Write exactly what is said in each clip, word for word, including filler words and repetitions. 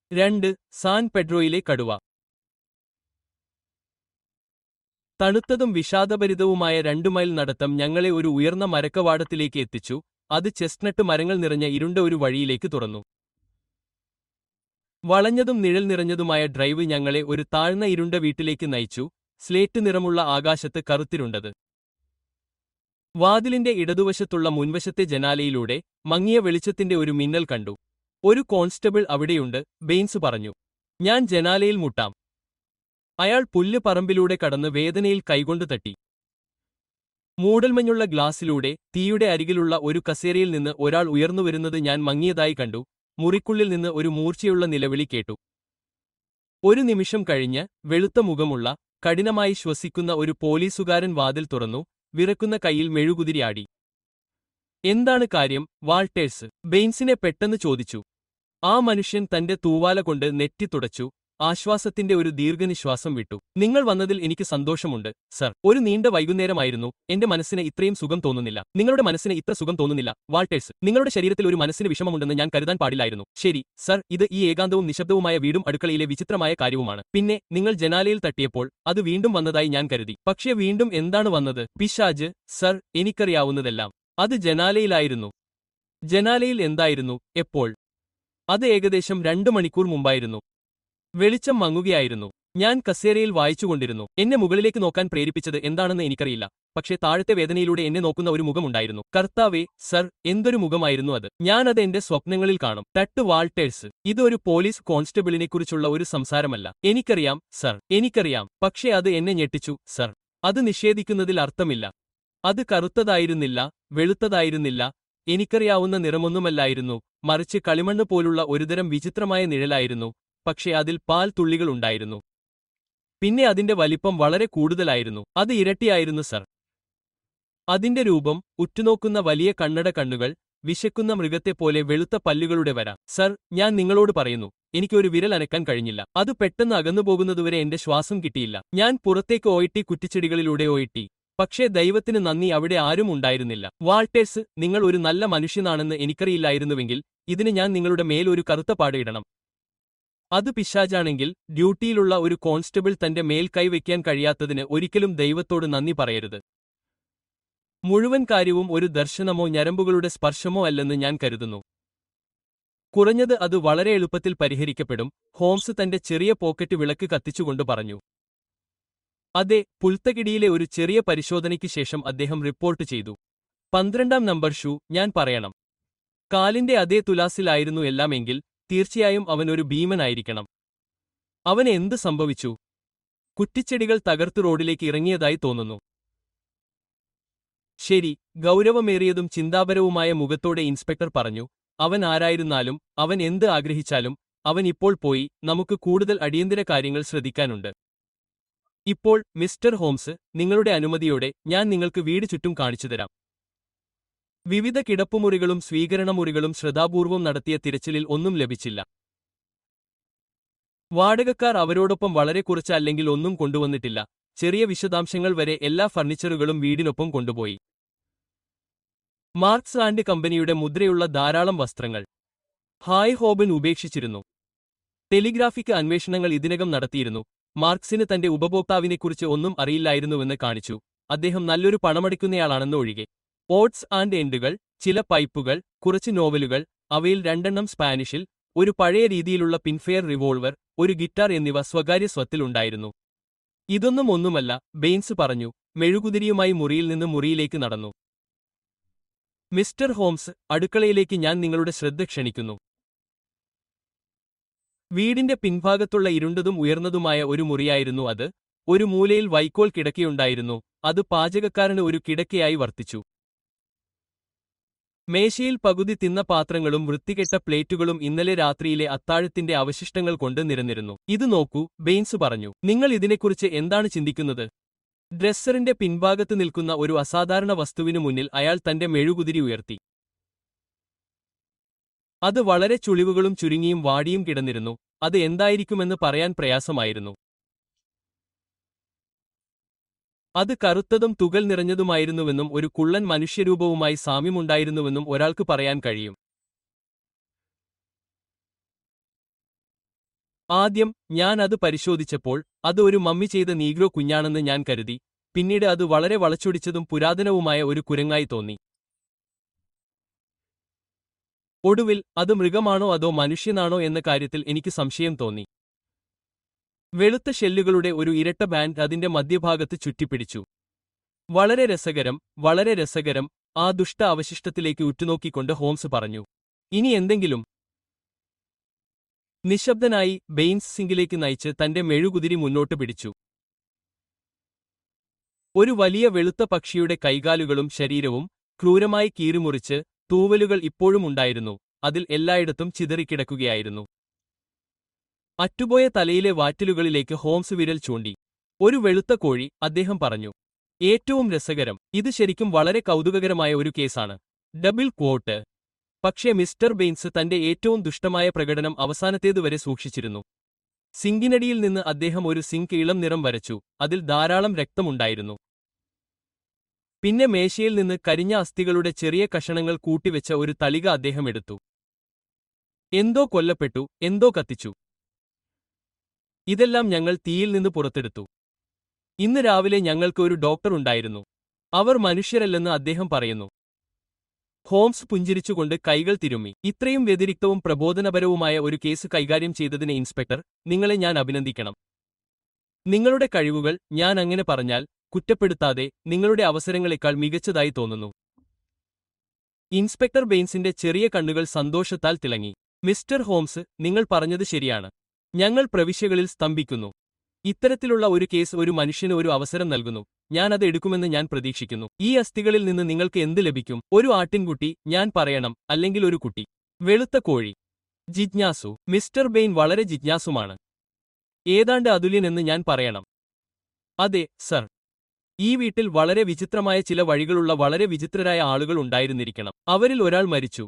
രണ്ട്. സാൻ പെഡ്രോയിലെ കടുവ. തണുത്തതും വിഷാദഭരിതവുമായ രണ്ടു മൈൽ നടത്തം ഞങ്ങളെ ഒരു ഉയർന്ന മരക്കവാടത്തിലേക്ക് എത്തിച്ചു. അത് ചെസ്റ്റ്നട്ട് മരങ്ങൾ നിറഞ്ഞ ഇരുണ്ട ഒരു വഴിയിലേക്ക് തുറന്നു. വളഞ്ഞതും നിഴൽ നിറഞ്ഞതുമായ ഡ്രൈവ് ഞങ്ങളെ ഒരു താഴ്ന്ന ഇരുണ്ട വീട്ടിലേക്ക് നയിച്ചു. സ്ലേറ്റ് നിറമുള്ള ആകാശത്ത് കറുത്തിരുണ്ടത്. വാതിലിന്റെ ഇടതുവശത്തുള്ള മുൻവശത്തെ ജനാലയിലൂടെ മങ്ങിയ വെളിച്ചത്തിന്റെ ഒരു മിന്നൽ കണ്ടു. ഒരു കോൺസ്റ്റബിൾ അവിടെയുണ്ട്, ബെയ്ൻസ് പറഞ്ഞു. ഞാൻ ജനാലയിൽ മുട്ടാം. അയാൾ പുല്ല് പറമ്പിലൂടെ കടന്ന് വേദനയിൽ കൈകൊണ്ട് തട്ടി. മൂടൽമഞ്ഞുള്ള ഗ്ലാസിലൂടെ തീയുടെ അരികിലുള്ള ഒരു കസേരയിൽ നിന്ന് ഒരാൾ ഉയർന്നുവരുന്നത് ഞാൻ മങ്ങിയതായി കണ്ടു. മുറിക്കുള്ളിൽ നിന്ന് ഒരു മൂർച്ചയുള്ള നിലവിളി കേട്ടു. ഒരു നിമിഷം കഴിഞ്ഞ് വെളുത്ത മുഖമുള്ള, കഠിനമായി ശ്വസിക്കുന്ന ഒരു പോലീസുകാരൻ വാതിൽ തുറന്നു. വിറക്കുന്ന കൈയിൽ മെഴുകുതിരിയാടി. എന്താണ് കാര്യം, വാൾട്ടേഴ്സ്? ബെയ്ൻസിനെ പെട്ടെന്ന് ചോദിച്ചു. ആ മനുഷ്യൻ തന്റെ തൂവാല കൊണ്ട് നെറ്റി തുടച്ചു. ആശ്വാസത്തിന്റെ ഒരു ദീർഘനിശ്വാസം വിട്ടു. നിങ്ങൾ വന്നതിൽ എനിക്ക് സന്തോഷമുണ്ട്, സർ. ഒരു നീണ്ട വൈകുന്നേരമായിരുന്നു. എന്റെ മനസ്സിന് ഇത്രയും സുഖം തോന്നുന്നില്ല. നിങ്ങളുടെ മനസ്സിന് ഇത്ര സുഖം തോന്നുന്നില്ല, വാൾട്ടേഴ്സ്. നിങ്ങളുടെ ശരീരത്തിൽ ഒരു മനസ്സിന് വിഷമമുണ്ടെന്ന് ഞാൻ കരുതാൻ പാടില്ലായിരുന്നു. ശരി, സർ. ഇത് ഈ ഏകാന്തവും നിശബ്ദവുമായ വീടും അടുക്കളയിലെ വിചിത്രമായ കാര്യവുമാണ്. പിന്നെ നിങ്ങൾ ജനാലയിൽ തട്ടിയപ്പോൾ അത് വീണ്ടും വന്നതായി ഞാൻ കരുതി. പക്ഷേ വീണ്ടും എന്താണ് വന്നത്? പിശാച്, സർ. എനിക്കറിയാവുന്നതെല്ലാം. അത് ജനാലയിലായിരുന്നു. ജനാലയിൽ എന്തായിരുന്നു? എപ്പോൾ? അത് ഏകദേശം രണ്ടു മണിക്കൂർ മുമ്പായിരുന്നു. വെളിച്ചം മങ്ങുകയായിരുന്നു. ഞാൻ കസേരയിൽ വായിച്ചുകൊണ്ടിരുന്നു. എന്നെ മുകളിലേക്ക് നോക്കാൻ പ്രേരിപ്പിച്ചത് എന്താണെന്ന് എനിക്കറിയില്ല. പക്ഷേ താഴത്തെ വേദനയിലൂടെ എന്നെ നോക്കുന്ന ഒരു മുഖമുണ്ടായിരുന്നു. കർത്താവേ, സർ, എന്തൊരു മുഖമായിരുന്നു അത്! ഞാൻ അത് എന്റെ സ്വപ്നങ്ങളിൽ കാണും. തട്ട് വാൾട്ടേഴ്സ്. ഇത് ഒരു പോലീസ് കോൺസ്റ്റബിളിനെക്കുറിച്ചുള്ള ഒരു സംസാരമല്ല. എനിക്കറിയാം, സർ. എനിക്കറിയാം. പക്ഷേ അത് എന്നെ ഞെട്ടിച്ചു, സർ. അത് നിഷേധിക്കുന്നതിൽ അർത്ഥമില്ല. അത് കറുത്തതായിരുന്നില്ല, വെളുത്തതായിരുന്നില്ല, എനിക്കറിയാവുന്ന നിറമൊന്നുമല്ലായിരുന്നു. മറിച്ച് കളിമണ്ണ് പോലുള്ള ഒരുതരം വിചിത്രമായ നിഴലായിരുന്നു. പക്ഷേ അതിൽ പാൽ തുള്ളികൾ ഉണ്ടായിരുന്നു. പിന്നെ അതിന്റെ വലിപ്പം വളരെ കൂടുതലായിരുന്നു. അത് ഇരട്ടിയായിരുന്നു, സർ. അതിന്റെ രൂപം, ഉറ്റുനോക്കുന്ന വലിയ കണ്ണട കണ്ണുകൾ, വിശക്കുന്ന മൃഗത്തെപ്പോലെ വെളുത്ത പല്ലുകളുടെ വര. സർ, ഞാൻ നിങ്ങളോട് പറയുന്നു, എനിക്ക് ഒരു വിരൽ അനക്കാൻ കഴിഞ്ഞില്ല. അത് പെട്ടെന്ന് അകന്നുപോകുന്നതുവരെ എന്റെ ശ്വാസം കിട്ടിയില്ല. ഞാൻ പുറത്തേക്ക് ഓയിട്ടി, കുറ്റിച്ചെടികളിലൂടെ ഓയിട്ടി. പക്ഷേ ദൈവത്തിന് നന്ദി, അവിടെ ആരും ഉണ്ടായിരുന്നില്ല. വാൾട്ടേഴ്സ്, നിങ്ങൾ ഒരു നല്ല മനുഷ്യനാണെന്ന് എനിക്കറിയില്ലായിരുന്നുവെങ്കിൽ ഇതിന് ഞാൻ നിങ്ങളുടെ മേൽ ഒരു കറുത്ത പാട് ഇടണം. അത് പിശാചാണെങ്കിൽ ഡ്യൂട്ടിയിലുള്ള ഒരു കോൺസ്റ്റബിൾ തന്റെ മേൽ കൈവയ്ക്കാൻ കഴിയാത്തതിന് ഒരിക്കലും ദൈവത്തോട് നന്ദി പറയരുത്. മുഴുവൻ കാര്യവും ഒരു ദർശനമോ ഞരമ്പുകളുടെ സ്പർശമോ അല്ലെന്ന് ഞാൻ കരുതുന്നു. കുറഞ്ഞത് അത് വളരെ എളുപ്പത്തിൽ പരിഹരിക്കപ്പെടും. ഹോംസ് തന്റെ ചെറിയ പോക്കറ്റ് വിളക്ക് കത്തിച്ചുകൊണ്ട് പറഞ്ഞു. അതെ, പുൽത്തകിടിയിലെ ഒരു ചെറിയ പരിശോധനയ്ക്ക് ശേഷം അദ്ദേഹം റിപ്പോർട്ട് ചെയ്തു. പന്ത്രണ്ടാം നമ്പർ ഷൂ, ഞാൻ പറയണം. കാലിന്റെ അതേ തുലാസിലായിരുന്നു എല്ലാമെങ്കിൽ തീർച്ചയായും അവൻ ഒരു ഭീമനായിരിക്കണം. അവന് എന്ത് സംഭവിച്ചു? കുറ്റിച്ചെടികൾ തകർത്ത് റോഡിലേക്ക് ഇറങ്ങിയതായി തോന്നുന്നു. ശരി, ഗൗരവമേറിയതും ചിന്താപരവുമായ മുഖത്തോടെ ഇൻസ്പെക്ടർ പറഞ്ഞു. അവൻ ആരായിരുന്നാലും, അവൻ എന്ത് ആഗ്രഹിച്ചാലും, അവൻ ഇപ്പോൾ പോയി. നമുക്ക് കൂടുതൽ അടിയന്തര കാര്യങ്ങൾ ശ്രദ്ധിക്കാനുണ്ട്. ഇപ്പോൾ, മിസ്റ്റർ ഹോംസ്, നിങ്ങളുടെ അനുമതിയോടെ ഞാൻ നിങ്ങൾക്ക് വീട് ചുറ്റും കാണിച്ചുതരാം. വിവിധ കിടപ്പുമുറികളും സ്വീകരണമുറികളും ശ്രദ്ധാപൂർവം നടത്തിയ തിരച്ചിലിൽ ഒന്നും ലഭിച്ചില്ല. വാടകക്കാർ അവരോടൊപ്പം വളരെ കുറച്ച് അല്ലെങ്കിൽ ഒന്നും കൊണ്ടുവന്നിട്ടില്ല. ചെറിയ വിശദാംശങ്ങൾ വരെ എല്ലാ ഫർണിച്ചറുകളും വീടിനൊപ്പം കൊണ്ടുപോയി. മാർക്സ് ആൻഡ് കമ്പനിയുടെ മുദ്രയുള്ള ധാരാളം വസ്ത്രങ്ങൾ ഹായ് ഹോബൻ ഉപേക്ഷിച്ചിരുന്നു. ടെലിഗ്രാഫിക് അന്വേഷണങ്ങൾ ഇതിനകം നടത്തിയിരുന്നു. മാർക്സിന് തന്റെ ഉപഭോക്താവിനെക്കുറിച്ച് ഒന്നും അറിയില്ലായിരുന്നുവെന്ന് കാണിച്ചു. അദ്ദേഹം നല്ലൊരു പണമടിക്കുന്നയാളാണെന്ന് ഒഴികെ. ഓട്സ് ആൻഡ് എൻഡുകൾ, ചില പൈപ്പുകൾ, കുറച്ച് നോവലുകൾ, അവയിൽ രണ്ടെണ്ണം സ്പാനിഷിൽ, ഒരു പഴയ രീതിയിലുള്ള പിൻഫെയർ റിവോൾവർ, ഒരു ഗിറ്റാർ എന്നിവ സ്വകാര്യ സ്വത്തിൽ ഉണ്ടായിരുന്നു. ഇതൊന്നും ഒന്നുമല്ല, ബെയ്ൻസ് പറഞ്ഞു. മെഴുകുതിരിയുമായി മുറിയിൽ നിന്ന് മുറിയിലേക്ക് നടന്നു. മിസ്റ്റർ ഹോംസ്, അടുക്കളയിലേക്ക് ഞാൻ നിങ്ങളുടെ ശ്രദ്ധ ക്ഷണിക്കുന്നു. വീടിന്റെ പിൻഭാഗത്തുള്ള ഇരുണ്ടതും ഉയർന്നതുമായ ഒരു മുറിയായിരുന്നു അത്. ഒരു മൂലയിൽ വൈക്കോൽ കിടക്കയുണ്ടായിരുന്നു. അത് പാചകക്കാരന് ഒരു കിടക്കയായി വർത്തിച്ചു. മേശയിൽ പകുതി തിന്ന പാത്രങ്ങളും വൃത്തികെട്ട പ്ലേറ്റുകളും ഇന്നലെ രാത്രിയിലെ അത്താഴത്തിന്റെ അവശിഷ്ടങ്ങൾ കൊണ്ട് നിരന്നിരുന്നു. ഇത് നോക്കൂ, ബെയ്ൻസ് പറഞ്ഞു. നിങ്ങൾ ഇതിനെക്കുറിച്ച് എന്താണ് ചിന്തിക്കുന്നത്? ഡ്രെസ്സറിന്റെ പിൻഭാഗത്ത് നിൽക്കുന്ന ഒരു അസാധാരണ വസ്തുവിനു മുന്നിൽ അയാൾ തന്റെ മെഴുകുതിരി ഉയർത്തി. അത് വളരെ ചുളിവുകളും ചുരുങ്ങിയും വാടിയും കിടന്നിരുന്നു. അത് എന്തായിരിക്കുമെന്ന് പറയാൻ പ്രയാസമായിരുന്നു. അത് കറുത്തതും തുകൽ നിറഞ്ഞതുമായിരുന്നുവെന്നും ഒരു കുള്ളൻ മനുഷ്യരൂപവുമായി സാമ്യമുണ്ടായിരുന്നുവെന്നും ഒരാൾക്ക് പറയാൻ കഴിയും. ആദ്യം ഞാൻ അത് പരിശോധിച്ചപ്പോൾ അത് ഒരു മമ്മി ചെയ്ത നീഗ്രോ കുഞ്ഞാണെന്ന് ഞാൻ കരുതി, പിന്നീട് അത് വളരെ വളച്ചൊടിച്ചതും പുരാതനവുമായ ഒരു കുരങ്ങായി തോന്നി. ഒടുവിൽ അത് മൃഗമാണോ അതോ മനുഷ്യനാണോ എന്ന കാര്യത്തിൽ എനിക്ക് സംശയം തോന്നി. വെളുത്ത ഷെല്ലുകളുടെ ഒരു ഇരട്ട ബാൻഡ് അതിന്റെ മധ്യഭാഗത്ത് ചുറ്റിപ്പിടിച്ചു. വളരെ രസകരം, വളരെ രസകരം, ആ ദുഷ്ട അവശിഷ്ടത്തിലേക്ക് ഉറ്റുനോക്കിക്കൊണ്ട് ഹോംസ് പറഞ്ഞു. ഇനി എന്തെങ്കിലും? നിശബ്ദനായി ബെയിൻസ് സിങ്കിലേക്ക് നയിച്ച് തന്റെ മെഴുകുതിരി മുന്നോട്ട് പിടിച്ചു. ഒരു വലിയ വെളുത്ത പക്ഷിയുടെ കൈകാലുകളും ശരീരവും ക്രൂരമായി കീറിമുറിച്ച് തൂവലുകൾ ഇപ്പോഴും ഉണ്ടായിരുന്നു, അതിൽ എല്ലായിടത്തും ചിതറിക്കിടക്കുകയായിരുന്നു. അറ്റുപോയ തലയിലെ വാറ്റിലുകളിലേക്ക് ഹോംസ് വിരൽ ചൂണ്ടി. ഒരു വെളുത്ത കോഴി, അദ്ദേഹം പറഞ്ഞു. ഏറ്റവും രസകരം, ഇത് ശരിക്കും വളരെ കൗതുകകരമായ ഒരു കേസാണ്. Double quote. പക്ഷേ മിസ്റ്റർ ബെയിൻസ് തന്റെ ഏറ്റവും ദുഷ്ടമായ പ്രകടനം അവസാനത്തേതുവരെ സൂക്ഷിച്ചിരുന്നു. സിങ്കിനടിയിൽ നിന്ന് അദ്ദേഹം ഒരു സിങ്ക് ഇളം നിറം വരച്ചു, അതിൽ ധാരാളം രക്തമുണ്ടായിരുന്നു. പിന്നെ മേശയിൽ നിന്ന് കരിഞ്ഞ അസ്ഥികളുടെ ചെറിയ കഷണങ്ങൾ കൂട്ടിവെച്ച ഒരു തളിക അദ്ദേഹം എടുത്തു. എന്തോ കൊല്ലപ്പെട്ടു, എന്തോ കത്തിച്ചു. ഇതെല്ലാം ഞങ്ങൾ തീയിൽ നിന്ന് പുറത്തെടുത്തു. ഇന്ന് രാവിലെ ഞങ്ങൾക്ക് ഒരു ഡോക്ടർ ഉണ്ടായിരുന്നു. അവർ മനുഷ്യരല്ലെന്ന് അദ്ദേഹം പറയുന്നു. ഹോംസ് പുഞ്ചിരിച്ചുകൊണ്ട് കൈകൾ തിരുമ്മി. ഇത്രയും വ്യതിരിക്തവും പ്രബോധനപരവുമായ ഒരു കേസ് കൈകാര്യം ചെയ്തതിന് ഇൻസ്പെക്ടർ, നിങ്ങളെ ഞാൻ അഭിനന്ദിക്കണം. നിങ്ങളുടെ കഴിവുകൾ, ഞാൻ അങ്ങനെ പറഞ്ഞാൽ കുറ്റപ്പെടുത്താതെ, നിങ്ങളുടെ അവസരങ്ങളെക്കാൾ മികച്ചതായി തോന്നുന്നു. ഇൻസ്പെക്ടർ ബെയിൻസിന്റെ ചെറിയ കണ്ണുകൾ സന്തോഷത്താൽ തിളങ്ങി. മിസ്റ്റർ ഹോംസ്, നിങ്ങൾ പറഞ്ഞത് ശരിയാണ്. ഞങ്ങൾ പ്രവിശ്യകളിൽ സ്തംഭിക്കുന്നു. ഇത്തരത്തിലുള്ള ഒരു കേസ് ഒരു മനുഷ്യന് ഒരു അവസരം നൽകുന്നു. ഞാൻ അത് എടുക്കുമെന്ന് ഞാൻ പ്രതീക്ഷിക്കുന്നു. ഈ അസ്ഥികളിൽ നിന്ന് നിങ്ങൾക്ക് എന്ത് ലഭിക്കും? ഒരു ആട്ടിൻകുട്ടി, ഞാൻ പറയണം, അല്ലെങ്കിൽ ഒരു കുട്ടി. വെളുത്ത കോഴി. ജിജ്ഞാസു. മിസ്റ്റർ ബെയിൻ വളരെ ജിജ്ഞാസുമാണ്. ഏതാണ്ട് അതുല്യനെന്ന് ഞാൻ പറയണം. അതെ, സർ. ഈ വീട്ടിൽ വളരെ വിചിത്രമായ ചില വഴികളുള്ള വളരെ വിചിത്രരായ ആളുകൾ ഉണ്ടായിരുന്നിരിക്കണം. അവരിൽ ഒരാൾ മരിച്ചു.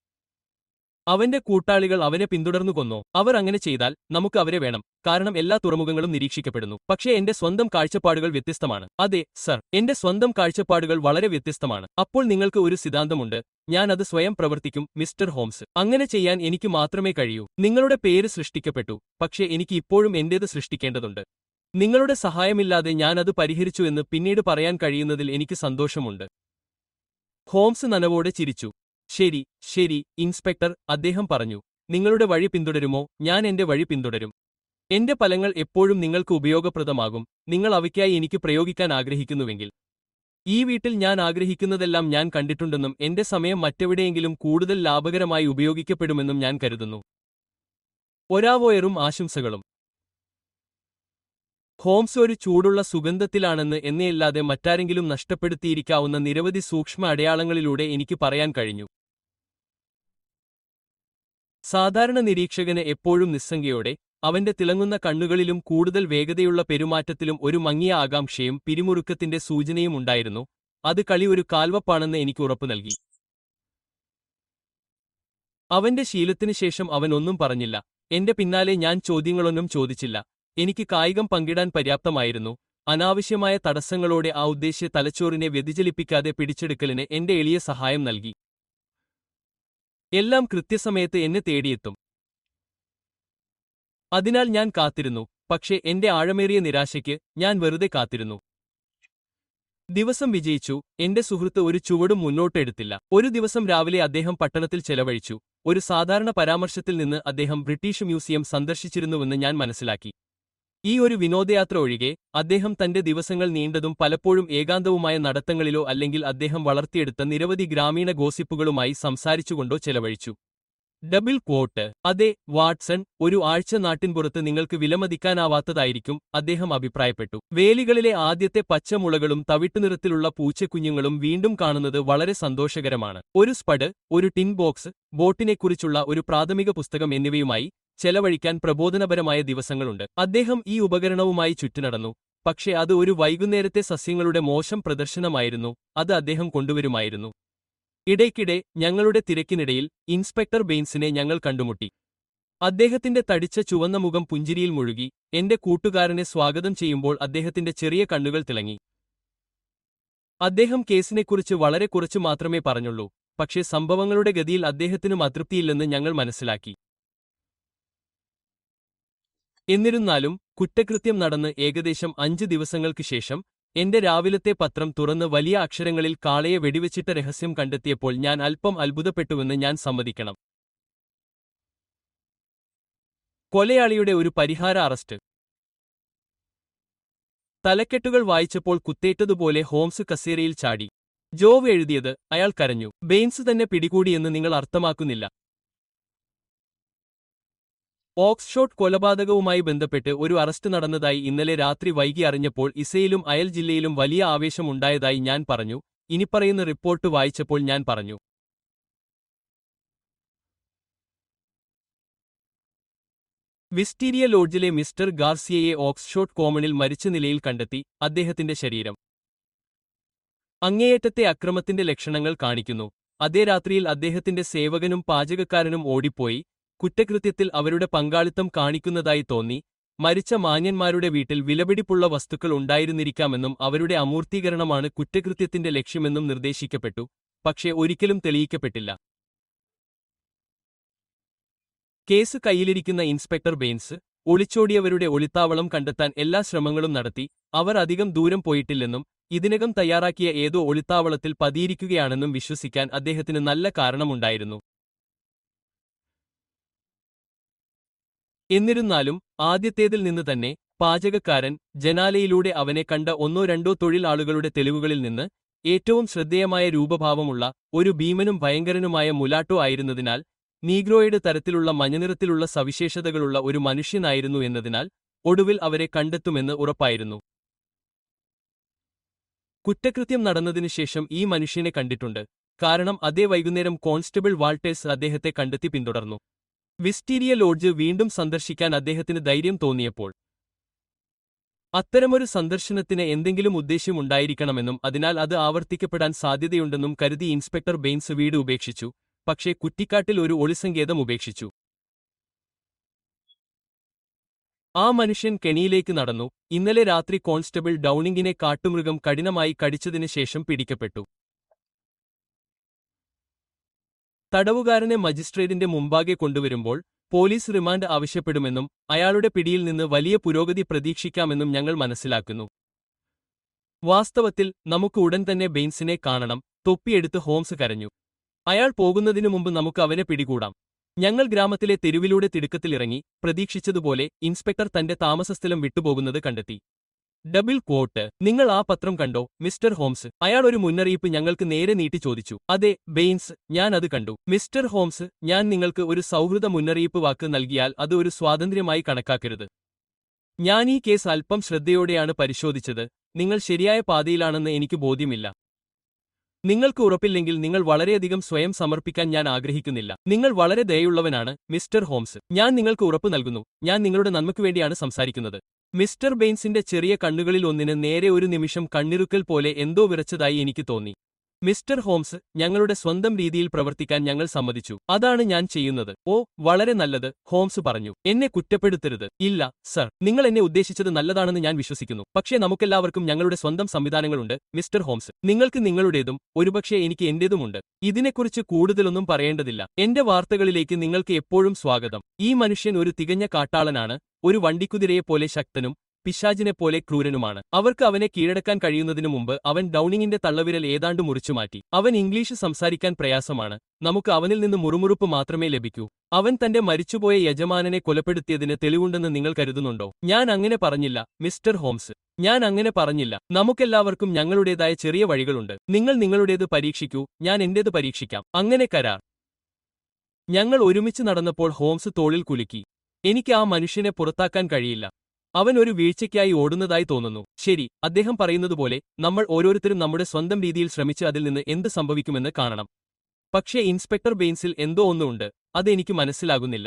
അവന്റെ കൂട്ടാളികൾ അവനെ പിന്തുടർന്നു കൊന്നോ? അവർ അങ്ങനെ ചെയ്താൽ നമുക്ക് അവരെ വേണം, കാരണം എല്ലാ തുറമുഖങ്ങളും നിരീക്ഷിക്കപ്പെടുന്നു. പക്ഷേ എന്റെ സ്വന്തം കാഴ്ചപ്പാടുകൾ വ്യത്യസ്തമാണ്. അതെ, സർ. എന്റെ സ്വന്തം കാഴ്ചപ്പാടുകൾ വളരെ വ്യത്യസ്തമാണ്. അപ്പോൾ നിങ്ങൾക്ക് ഒരു സിദ്ധാന്തമുണ്ട്. ഞാൻ അത് സ്വയം പ്രവർത്തിക്കും, മിസ്റ്റർ ഹോംസ്. അങ്ങനെ ചെയ്യാൻ എനിക്ക് മാത്രമേ കഴിയൂ. നിങ്ങളുടെ പേര് സൃഷ്ടിക്കപ്പെട്ടു, പക്ഷേ എനിക്ക് ഇപ്പോഴും എന്റേത് സൃഷ്ടിക്കേണ്ടതുണ്ട്. നിങ്ങളുടെ സഹായമില്ലാതെ ഞാൻ അത് പരിഹരിച്ചു എന്ന് പിന്നീട് പറയാൻ കഴിയുന്നതിൽ എനിക്ക് സന്തോഷമുണ്ട്. ഹോംസ് നനവോടെ ചിരിച്ചു. ശരി, ശരി, ഇൻസ്പെക്ടർ, അദ്ദേഹം പറഞ്ഞു. നിങ്ങളുടെ വഴി പിന്തുടരുമോ? ഞാൻ എന്റെ വഴി പിന്തുടരും. എന്റെ ഫലങ്ങൾ എപ്പോഴും നിങ്ങൾക്ക് ഉപയോഗപ്രദമാകും, നിങ്ങൾ അവയ്ക്കായി എനിക്ക് പ്രയോഗിക്കാൻ ആഗ്രഹിക്കുന്നുവെങ്കിൽ. ഈ വീട്ടിൽ ഞാൻ ആഗ്രഹിക്കുന്നതെല്ലാം ഞാൻ കണ്ടിട്ടുണ്ടെന്നും എന്റെ സമയം മറ്റെവിടെയെങ്കിലും കൂടുതൽ ലാഭകരമായി ഉപയോഗിക്കപ്പെടുമെന്നും ഞാൻ കരുതുന്നു. ഒരാവോയറും ആശംസകളും. ഹോംസ് ഒരു ചൂടുള്ള സുഗന്ധത്തിലാണെന്ന് എന്നെയല്ലാതെ മറ്റാരെങ്കിലും നഷ്ടപ്പെടുത്തിയിരിക്കാവുന്ന നിരവധി സൂക്ഷ്മ അടയാളങ്ങളിലൂടെ എനിക്ക് പറയാൻ കഴിഞ്ഞു. സാധാരണ നിരീക്ഷകന് എപ്പോഴും നിസ്സംഗയോടെ, അവന്റെ തിളങ്ങുന്ന കണ്ണുകളിലും കൂടുതൽ വേഗതയുള്ള പെരുമാറ്റത്തിലും ഒരു മങ്ങിയ ആകാംക്ഷയും പിരിമുറുക്കത്തിന്റെ സൂചനയും ഉണ്ടായിരുന്നു. അത് കളി ഒരു കാൽവപ്പാണെന്ന് എനിക്ക് ഉറപ്പു നൽകി. അവന്റെ ശീലത്തിനു ശേഷം അവൻ ഒന്നും പറഞ്ഞില്ല. എന്റെ പിന്നാലെ ഞാൻ ചോദ്യങ്ങളൊന്നും ചോദിച്ചില്ല. എനിക്ക് കായികം പങ്കിടാൻ പര്യാപ്തമായിരുന്നു. അനാവശ്യമായ തടസ്സങ്ങളോടെ ആ ഉദ്ദേശ്യ തലച്ചോറിനെ വ്യതിചലിപ്പിക്കാതെ പിടിച്ചെടുക്കലിന് എന്റെ എളിയ സഹായം നൽകി. എല്ലാം കൃത്യസമയത്ത് എന്നെ തേടിയെത്തും. അതിനാൽ ഞാൻ കാത്തിരുന്നു, പക്ഷേ എന്റെ ആഴമേറിയ നിരാശയ്ക്ക് ഞാൻ വെറുതെ കാത്തിരുന്നു. ദിവസം വിജയിച്ചു. എന്റെ സുഹൃത്ത് ഒരു ചുവടും മുന്നോട്ടെടുത്തില്ല. ഒരു ദിവസം രാവിലെ അദ്ദേഹം പട്ടണത്തിൽ ചെലവഴിച്ചു. ഒരു സാധാരണ പരാമർശത്തിൽ നിന്ന് അദ്ദേഹം ബ്രിട്ടീഷ് മ്യൂസിയം സന്ദർശിച്ചിരുന്നുവെന്ന് ഞാൻ മനസ്സിലാക്കി. ഈ ഒരു വിനോദയാത്ര ഒഴികെ, അദ്ദേഹം തന്റെ ദിവസങ്ങൾ നീണ്ടതും പലപ്പോഴും ഏകാന്തവുമായ നടത്തങ്ങളിലോ അല്ലെങ്കിൽ അദ്ദേഹം വളർത്തിയെടുത്ത നിരവധി ഗ്രാമീണ ഗോസിപ്പുകളുമായി സംസാരിച്ചുകൊണ്ടോ ചെലവഴിച്ചു. Double quote. അതെ, വാട്സൺ, ഒരു ആഴ്ച നാട്ടിൻപുറത്ത് നിങ്ങൾക്ക് വിലമതിക്കാനാവാത്തതായിരിക്കും, അദ്ദേഹം അഭിപ്രായപ്പെട്ടു. വേലികളിലെ ആദ്യത്തെ പച്ചമുളകളും തവിട്ടുനിറത്തിലുള്ള പൂച്ചക്കുഞ്ഞുങ്ങളും വീണ്ടും കാണുന്നത് വളരെ സന്തോഷകരമാണ്. ഒരു സ്പഡ്, ഒരു ടിൻ ബോക്സ്, ബോട്ടിനെക്കുറിച്ചുള്ള ഒരു പ്രാഥമിക പുസ്തകം എന്നിവയുമായി ചെലവഴിക്കാൻ പ്രബോധനപരമായ ദിവസങ്ങളുണ്ട്. അദ്ദേഹം ഈ ഉപകരണവുമായി ചുറ്റിനടന്നു, പക്ഷേ അത് ഒരു വൈകുന്നേരത്തെ സസ്യങ്ങളുടെ മോശം പ്രദർശനമായിരുന്നു. അത് അദ്ദേഹം കൊണ്ടുവരുമായിരുന്നു. ഇടയ്ക്കിടെ ഞങ്ങളുടെ തിരക്കിനിടയിൽ ഇൻസ്പെക്ടർ ബെയിൻസിനെ ഞങ്ങൾ കണ്ടുമുട്ടി. അദ്ദേഹത്തിന്റെ തടിച്ച ചുവന്ന മുഖം പുഞ്ചിരിയിൽ മുഴുകി. എന്റെ കൂട്ടുകാരനെ സ്വാഗതം ചെയ്യുമ്പോൾ അദ്ദേഹത്തിന്റെ ചെറിയ കണ്ണുകൾ തിളങ്ങി. അദ്ദേഹം കേസിനെക്കുറിച്ച് വളരെ കുറച്ചു മാത്രമേ പറഞ്ഞുള്ളൂ, പക്ഷേ സംഭവങ്ങളുടെ ഗതിയിൽ അദ്ദേഹത്തിനും അതൃപ്തിയില്ലെന്ന് ഞങ്ങൾ മനസ്സിലാക്കി. എന്നിരുന്നാലും കുറ്റകൃത്യം നടന്ന് ഏകദേശം അഞ്ച് ദിവസങ്ങൾക്ക് ശേഷം എന്റെ രാവിലത്തെ പത്രം തുറന്ന് വലിയ അക്ഷരങ്ങളിൽ കാളയെ വെടിവെച്ചിട്ട രഹസ്യം കണ്ടെത്തിയപ്പോൾ ഞാൻ അല്പം അത്ഭുതപ്പെട്ടുവെന്ന് ഞാൻ സമ്മതിക്കണം. കൊലയാളിയുടെ ഒരു പരിഹാര അറസ്റ്റ്. തലക്കെട്ടുകൾ വായിച്ചപ്പോൾ കുത്തേറ്റതുപോലെ ഹോംസ് കസേരയിൽ ചാടി. ജോവ് എഴുതിയത്, അയാൾ കരഞ്ഞു. ബെയിൻസ് തന്നെ പിടികൂടിയെന്ന് നിങ്ങൾ അർത്ഥമാക്കുന്നില്ല. ഓക്സ്ഷോട്ട് കൊലപാതകവുമായി ബന്ധപ്പെട്ട് ഒരു അറസ്റ്റ് നടന്നതായി ഇന്നലെ രാത്രി വൈകി അറിഞ്ഞപ്പോൾ ഇസയിലും അയൽ ജില്ലയിലും വലിയ ആവേശം ഉണ്ടായതായി ഞാൻ പറഞ്ഞു. ഇനിപ്പറയുന്ന റിപ്പോർട്ട് വായിച്ചപ്പോൾ ഞാൻ പറഞ്ഞു. വിസ്റ്റീരിയ ലോഡ്ജിലെ മിസ്റ്റർ ഗാർസിയയെ ഓക്സ്ഷോട്ട് കോമണിൽ മരിച്ച നിലയിൽ കണ്ടെത്തി. അദ്ദേഹത്തിന്റെ ശരീരം അങ്ങേയറ്റത്തെ അക്രമത്തിന്റെ ലക്ഷണങ്ങൾ കാണിക്കുന്നു. അതേ രാത്രിയിൽ അദ്ദേഹത്തിന്റെ സേവകനും പാചകക്കാരനും ഓടിപ്പോയി. കുറ്റകൃത്യത്തിൽ അവരുടെ പങ്കാളിത്തം കാണിക്കുന്നതായി തോന്നി. മരിച്ച മാന്യന്മാരുടെ വീട്ടിൽ വിലപിടിപ്പുള്ള വസ്തുക്കൾ ഉണ്ടായിരുന്നിരിക്കാമെന്നും അവരുടെ അമൂർത്തീകരണമാണ് കുറ്റകൃത്യത്തിന്റെ ലക്ഷ്യമെന്നും നിർദ്ദേശിക്കപ്പെട്ടു. പക്ഷേ ഒരിക്കലും തെളിയിക്കപ്പെട്ടില്ല. കേസ് കയ്യിലിരിക്കുന്ന ഇൻസ്പെക്ടർ ബെയിൻസ് ഒളിച്ചോടിയവരുടെ ഒളിത്താവളം കണ്ടെത്താൻ എല്ലാ ശ്രമങ്ങളും നടത്തി. അവർ അധികം ദൂരം പോയിട്ടില്ലെന്നും ഇതിനകം തയ്യാറാക്കിയ ഏതോ ഒളിത്താവളത്തിൽ പതിയിരിക്കുകയാണെന്നും വിശ്വസിക്കാൻ അദ്ദേഹത്തിന് നല്ല കാരണമുണ്ടായിരുന്നു. എന്നിരുന്നാലും ആദ്യത്തേതിൽ നിന്ന് തന്നെ പാചകക്കാരൻ ജനാലയിലൂടെ അവനെ കണ്ട ഒന്നോ രണ്ടോ തൊഴിൽ ആളുകളുടെ തെളിവുകളിൽ നിന്ന് ഏറ്റവും ശ്രദ്ധേയമായ രൂപഭാവമുള്ള ഒരു ഭീമനും ഭയങ്കരനുമായ മുലാട്ടോ ആയിരുന്നതിനാൽ നീഗ്രോയിഡ് തരത്തിലുള്ള മഞ്ഞനിറത്തിലുള്ള സവിശേഷതകളുള്ള ഒരു മനുഷ്യനായിരുന്നു എന്നതിനാൽ ഒടുവിൽ അവരെ കണ്ടെത്തുമെന്ന് ഉറപ്പായിരുന്നു. കുറ്റകൃത്യം നടന്നതിനുശേഷം ഈ മനുഷ്യനെ കണ്ടിട്ടുണ്ട്. കാരണം അതേ വൈകുന്നേരം കോൺസ്റ്റബിൾ വാൾട്ടേഴ്സ് അദ്ദേഹത്തെ കണ്ടെത്തി പിന്തുടർന്നു. വിസ്റ്റീരിയ ലോഡ്ജ് വീണ്ടും സന്ദർശിക്കാൻ അദ്ദേഹത്തിന് ധൈര്യം തോന്നിയപ്പോൾ അത്തരമൊരു സന്ദർശനത്തിന് എന്തെങ്കിലും ഉദ്ദേശ്യമുണ്ടായിരിക്കണമെന്നും അതിനാൽ അത് ആവർത്തിക്കപ്പെടാൻ സാധ്യതയുണ്ടെന്നും കരുതി ഇൻസ്പെക്ടർ ബെയിൻസ് വീട് ഉപേക്ഷിച്ചു. പക്ഷേ കുറ്റിക്കാട്ടിൽ ഒരു ഒളിസങ്കേതം ഉപേക്ഷിച്ചു. ആ മനുഷ്യൻ കെണിയിലേക്ക് നടന്നു. ഇന്നലെ രാത്രി കോൺസ്റ്റബിൾ ഡൌണിങ്ങിനെ കാട്ടുമൃഗം കഠിനമായി കടിച്ചതിന് ശേഷം പിടിക്കപ്പെട്ടു. തടവുകാരനെ മജിസ്ട്രേറ്റിന്റെ മുമ്പാകെ കൊണ്ടുവരുമ്പോൾ പോലീസ് റിമാൻഡ് ആവശ്യപ്പെടുമെന്നും അയാളുടെ പിടിയിൽ നിന്ന് വലിയ പുരോഗതി പ്രതീക്ഷിക്കാമെന്നും ഞങ്ങൾ മനസ്സിലാക്കുന്നു. വാസ്തവത്തിൽ നമുക്ക് ഉടൻ തന്നെ ബെയിൻസിനെ കാണണം. തൊപ്പിയെടുത്ത് ഹോംസ് കരഞ്ഞു. അയാൾ പോകുന്നതിനു മുമ്പ് നമുക്ക് അവനെ പിടികൂടാം. ഞങ്ങൾ ഗ്രാമത്തിലെ തെരുവിലൂടെ തിടുക്കത്തിലിറങ്ങി. പ്രതീക്ഷിച്ചതുപോലെ ഇൻസ്പെക്ടർ തന്റെ താമസസ്ഥലം വിട്ടുപോകുന്നത് കണ്ടെത്തി. Double quote. നിങ്ങൾ ആ പത്രം കണ്ടോ മിസ്റ്റർ ഹോംസ്? അയാൾ ഒരു മുന്നറിയിപ്പ് ഞങ്ങൾക്ക് നേരെ നീട്ടി ചോദിച്ചു. അതെ ബെയിൻസ്, ഞാൻ അത് കണ്ടു. മിസ്റ്റർ ഹോംസ്, ഞാൻ നിങ്ങൾക്ക് ഒരു സൗഹൃദ മുന്നറിയിപ്പ് വാക്ക് നൽകിയാൽ അത് ഒരു സ്വാതന്ത്ര്യമായി കണക്കാക്കരുത്. ഞാൻ ഈ കേസ് അല്പം ശ്രദ്ധയോടെയാണ് പരിശോധിച്ചത്. നിങ്ങൾ ശരിയായ പാതയിലാണെന്ന് എനിക്ക് ബോധ്യമില്ല. നിങ്ങൾക്ക് ഉറപ്പില്ലെങ്കിൽ നിങ്ങൾ വളരെയധികം സ്വയം സമർപ്പിക്കാൻ ഞാൻ ആഗ്രഹിക്കുന്നില്ല. നിങ്ങൾ വളരെ ദയയുള്ളവനാണ് മിസ്റ്റർ ഹോംസ്. ഞാൻ നിങ്ങൾക്ക് ഉറപ്പ് നൽകുന്നു. ഞാൻ നിങ്ങളുടെ നന്മയ്ക്കു വേണ്ടിയാണ് സംസാരിക്കുന്നത്. മിസ്റ്റർ ബെയിൻസിന്റെ ചെറിയ കണ്ണുകളിൽ ഒന്നിന് നേരെ ഒരു നിമിഷം കണ്ണിറുക്കൽ പോലെ എന്തോ വിറച്ചതായി എനിക്ക് തോന്നി. മിസ്റ്റർ ഹോംസ്, ഞങ്ങളുടെ സ്വന്തം രീതിയിൽ പ്രവർത്തിക്കാൻ ഞങ്ങൾ സമ്മതിച്ചു. അതാണ് ഞാൻ ചെയ്യുന്നത്. ഓ, വളരെ നല്ലത്, ഹോംസ് പറഞ്ഞു. എന്നെ കുറ്റപ്പെടുത്തരുത്. ഇല്ല സർ, നിങ്ങൾ എന്നെ ഉദ്ദേശിച്ചത് നല്ലതാണെന്ന് ഞാൻ വിശ്വസിക്കുന്നു. പക്ഷേ നമുക്കെല്ലാവർക്കും ഞങ്ങളുടെ സ്വന്തം സംവിധാനങ്ങളുണ്ട് മിസ്റ്റർ ഹോംസ്. നിങ്ങൾക്ക് നിങ്ങളുടേതും ഒരുപക്ഷേ എനിക്ക് എന്റേതുമുണ്ട്. ഇതിനെക്കുറിച്ച് കൂടുതലൊന്നും പറയേണ്ടതില്ല. എന്റെ വാർത്തകളിലേക്ക് നിങ്ങൾക്ക് എപ്പോഴും സ്വാഗതം. ഈ മനുഷ്യൻ ഒരു തികഞ്ഞ കാട്ടാളനാണ്. ഒരു വണ്ടിക്കുതിരയെപ്പോലെ ശക്തനും പിശാചിനെപ്പോലെ ക്രൂരനുമാണ്. അവർക്ക് അവനെ കീഴടക്കാൻ കഴിയുന്നതിനു മുമ്പ് അവൻ ഡൌണിങ്ങിന്റെ തള്ളവിരൽ ഏതാണ്ട് മുറിച്ചുമാറ്റി. അവൻ ഇംഗ്ലീഷ് സംസാരിക്കാൻ പ്രയാസമാണ്. നമുക്ക് അവനിൽ നിന്ന് മുറുമുറുപ്പ് മാത്രമേ ലഭിക്കൂ. അവൻ തന്റെ മരിച്ചുപോയ യജമാനനെ കൊലപ്പെടുത്തിയതിന് തെളിവുണ്ടെന്ന് നിങ്ങൾ കരുതുന്നുണ്ടോ? ഞാൻ അങ്ങനെ പറഞ്ഞില്ല മിസ്റ്റർ ഹോംസ്. ഞാൻ അങ്ങനെ പറഞ്ഞില്ല. നമുക്കെല്ലാവർക്കും ഞങ്ങളുടേതായ ചെറിയ വഴികളുണ്ട്. നിങ്ങൾ നിങ്ങളുടേത് പരീക്ഷിക്കൂ, ഞാൻ എന്റേത് പരീക്ഷിക്കാം. അങ്ങനെ കരാർ. ഞങ്ങൾ ഒരുമിച്ച് നടന്നപ്പോൾ ഹോംസ് തോളിൽ കുലുക്കി. എനിക്ക് ആ മനുഷ്യനെ പുറത്താക്കാൻ കഴിയില്ല. അവൻ ഒരു വീഴ്ചയ്ക്കായി ഓടുന്നതായി തോന്നുന്നു. ശരി, അദ്ദേഹം പറയുന്നതുപോലെ നമ്മൾ ഓരോരുത്തരും നമ്മുടെ സ്വന്തം രീതിയിൽ ശ്രമിച്ച് അതിൽ നിന്ന് എന്ത് സംഭവിക്കുമെന്ന് കാണണം. പക്ഷേ ഇൻസ്പെക്ടർ ബെയിൻസിൽ എന്തോ ഒന്നുണ്ട്. അതെനിക്ക് മനസ്സിലാകുന്നില്ല.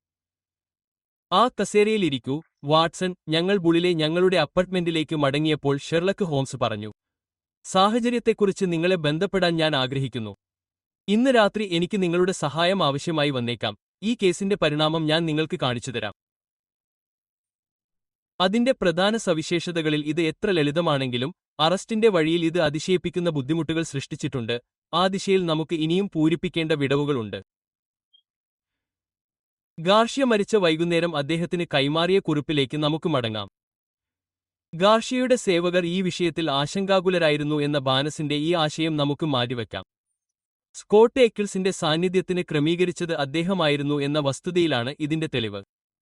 ആ കസേരയിൽ ഇരിക്കൂ വാട്സൺ. ഞങ്ങൾ ബുളിലെ ഞങ്ങളുടെ അപ്പാർട്ട്മെന്റിലേക്ക് മടങ്ങിയപ്പോൾ ഷെർലക്ക് ഹോംസ് പറഞ്ഞു. സാഹചര്യത്തെക്കുറിച്ച് നിങ്ങളെ ബന്ധപ്പെടാൻ ഞാൻ ആഗ്രഹിക്കുന്നു. ഇന്ന് രാത്രി എനിക്ക് നിങ്ങളുടെ സഹായം ആവശ്യമായി വന്നേക്കാം. ഈ കേസിന്റെ പരിണാമം ഞാൻ നിങ്ങൾക്ക് കാണിച്ചുതരാം. അതിന്റെ പ്രധാന സവിശേഷതകളിൽ ഇത് എത്ര ലളിതമാണെങ്കിലും അറസ്റ്റിന്റെ വഴിയിൽ ഇത് അതിശയിപ്പിക്കുന്ന ബുദ്ധിമുട്ടുകൾ സൃഷ്ടിച്ചിട്ടുണ്ട്. ആ ദിശയിൽ നമുക്ക് ഇനിയും പൂരിപ്പിക്കേണ്ട വിടവുകളുണ്ട്. ഗാർഷ്യ മരിച്ച വൈകുന്നേരം അദ്ദേഹത്തിന് കൈമാറിയ കുറിപ്പിലേക്ക് നമുക്ക് മടങ്ങാം. ഗാർഷ്യയുടെ സേവകർ ഈ വിഷയത്തിൽ ആശങ്കാകുലരായിരുന്നു എന്ന ബാനസിന്റെ ഈ ആശയം നമുക്ക് മാറ്റിവെക്കാം. സ്കോട്ട് എക്കിൾസിന്റെ സാന്നിധ്യത്തിന് ക്രമീകരിച്ചത് അദ്ദേഹമായിരുന്നു എന്ന വസ്തുതയിലാണ് ഇതിന്റെ തെളിവ്.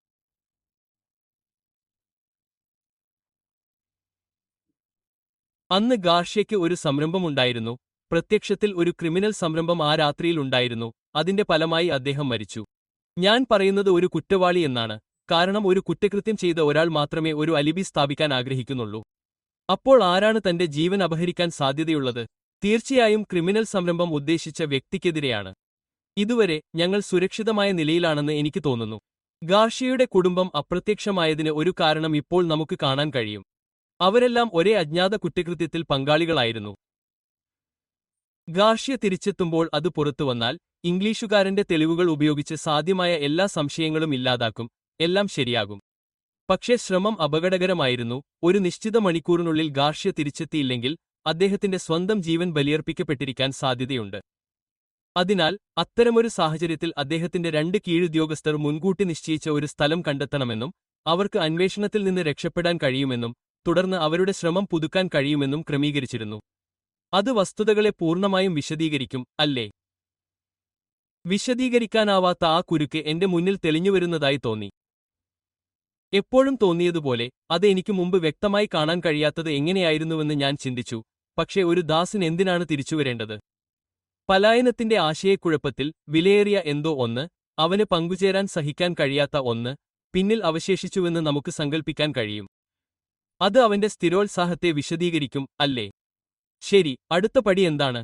അന്ന് ഗാർഷ്യയ്ക്ക് ഒരു സംരംഭമുണ്ടായിരുന്നു. പ്രത്യക്ഷത്തിൽ ഒരു ക്രിമിനൽ സംരംഭം ആ രാത്രിയിൽ ഉണ്ടായിരുന്നു. അതിന്റെ ഫലമായി അദ്ദേഹം മരിച്ചു. ഞാൻ പറയുന്നത് ഒരു കുറ്റവാളി എന്നാണ്. കാരണം ഒരു കുറ്റകൃത്യം ചെയ്ത ഒരാൾ മാത്രമേ ഒരു അലിബി സ്ഥാപിക്കാൻ ആഗ്രഹിക്കുന്നുള്ളൂ. അപ്പോൾ ആരാണ് തന്റെ ജീവൻ അപഹരിക്കാൻ സാധ്യതയുള്ളത്? തീർച്ചയായും ക്രിമിനൽ സംരംഭം ഉദ്ദേശിച്ച വ്യക്തിക്കെതിരെയാണ്. ഇതുവരെ ഞങ്ങൾ സുരക്ഷിതമായ നിലയിലാണെന്ന് എനിക്ക് തോന്നുന്നു. ഗാർഷ്യയുടെ കുടുംബം അപ്രത്യക്ഷമായതിന് ഒരു കാരണം ഇപ്പോൾ നമുക്ക് കാണാൻ കഴിയും. അവരെല്ലാം ഒരേ അജ്ഞാത കുറ്റകൃത്യത്തിൽ പങ്കാളികളായിരുന്നു. ഗാർഷ്യ തിരിച്ചെത്തുമ്പോൾ അത് പുറത്തുവന്നാൽ ഇംഗ്ലീഷുകാരന്റെ തെളിവുകൾ ഉപയോഗിച്ച് സാധ്യമായ എല്ലാ സംശയങ്ങളും ഇല്ലാതാക്കും. എല്ലാം ശരിയാകും. പക്ഷേ ശ്രമം അപകടകരമായിരുന്നു. ഒരു നിശ്ചിത മണിക്കൂറിനുള്ളിൽ ഗാർഷ്യ തിരിച്ചെത്തിയില്ലെങ്കിൽ അദ്ദേഹത്തിന്റെ സ്വന്തം ജീവൻ ബലിയർപ്പിക്കപ്പെട്ടിരിക്കാൻ സാധ്യതയുണ്ട്. അതിനാൽ അത്തരമൊരു സാഹചര്യത്തിൽ അദ്ദേഹത്തിന്റെ രണ്ട് കീഴുദ്യോഗസ്ഥർ മുൻകൂട്ടി നിശ്ചയിച്ച ഒരു സ്ഥലം കണ്ടെത്തണമെന്നും അവർക്ക് അന്വേഷണത്തിൽ നിന്ന് രക്ഷപ്പെടാൻ കഴിയുമെന്നും തുടർന്ന് അവരുടെ ശ്രമം പുതുക്കാൻ കഴിയുമെന്നും ക്രമീകരിച്ചിരുന്നു. അത് വസ്തുതകളെ പൂർണ്ണമായും വിശദീകരിക്കും, അല്ലേ? വിശദീകരിക്കാനാവാത്ത ആ കുരുക്ക് എന്റെ മുന്നിൽ തെളിഞ്ഞുവരുന്നതായി തോന്നി. എപ്പോഴും തോന്നിയതുപോലെ അത് എനിക്ക് മുമ്പ് വ്യക്തമായി കാണാൻ കഴിയാത്തത് എങ്ങനെയായിരുന്നുവെന്ന് ഞാൻ ചിന്തിച്ചു. പക്ഷേ ഒരു ദാസൻ എന്തിനാണ് തിരിച്ചുവരേണ്ടത്? പലായനത്തിന്റെ ആശയക്കുഴപ്പത്തിൽ വിലയേറിയ എന്തോ ഒന്ന്, അവന് പങ്കുചേരാൻ സഹിക്കാൻ കഴിയാത്ത ഒന്ന്, പിന്നിൽ അവശേഷിച്ചുവെന്ന് നമുക്ക് സങ്കൽപ്പിക്കാൻ കഴിയും. അത് അവന്റെ സ്ഥിരോത്സാഹത്തെ വിശദീകരിക്കും, അല്ലേ? ശരി, അടുത്ത പടി എന്താണ്?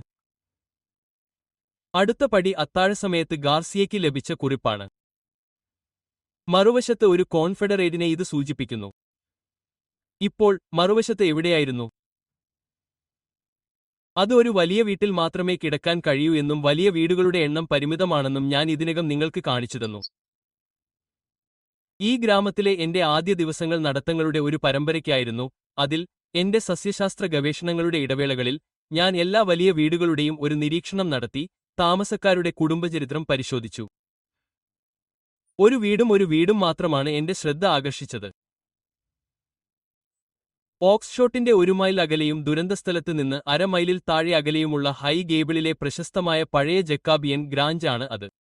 അടുത്ത പടി അത്താഴസമയത്ത് ഗാർസിയയ്ക്ക് ലഭിച്ച കുറിപ്പാണ്. മറുവശത്ത് ഒരു കോൺഫെഡറേറ്റിനെ ഇത് സൂചിപ്പിക്കുന്നു. ഇപ്പോൾ മറുവശത്ത് എവിടെയായിരുന്നു? അത് ഒരു വലിയ വീട്ടിൽ മാത്രമേ കിടക്കാൻ കഴിയൂ എന്നും വലിയ വീടുകളുടെ എണ്ണം പരിമിതമാണെന്നും ഞാൻ ഇതിനകം നിങ്ങൾക്ക് കാണിച്ചുതന്നു. ഈ ഗ്രാമത്തിലെ എന്റെ ആദ്യ ദിവസങ്ങൾ നടത്തങ്ങളുടെ ഒരു പരമ്പരയ്ക്കായിരുന്നു. അതിൽ എന്റെ സസ്യശാസ്ത്ര ഗവേഷണങ്ങളുടെ ഇടവേളകളിൽ ഞാൻ എല്ലാ വലിയ വീടുകളുടെയും ഒരു നിരീക്ഷണം നടത്തി താമസക്കാരുടെ കുടുംബചരിത്രം പരിശോധിച്ചു. ഒരു വീടും ഒരു വീടും മാത്രമാണ് എന്റെ ശ്രദ്ധ ആകർഷിച്ചത്. ഓക്സ്ഷോട്ടിന്റെ ഒരു മൈൽ അകലെയും ദുരന്തസ്ഥലത്ത് നിന്ന് അരമൈലിൽ താഴെ അകലെയുമുള്ള ഹൈ ഗേബിളിലെ പ്രശസ്തമായ പഴയ ജക്കാബിയൻ ഗ്രാഞ്ച് ആണ് അത്.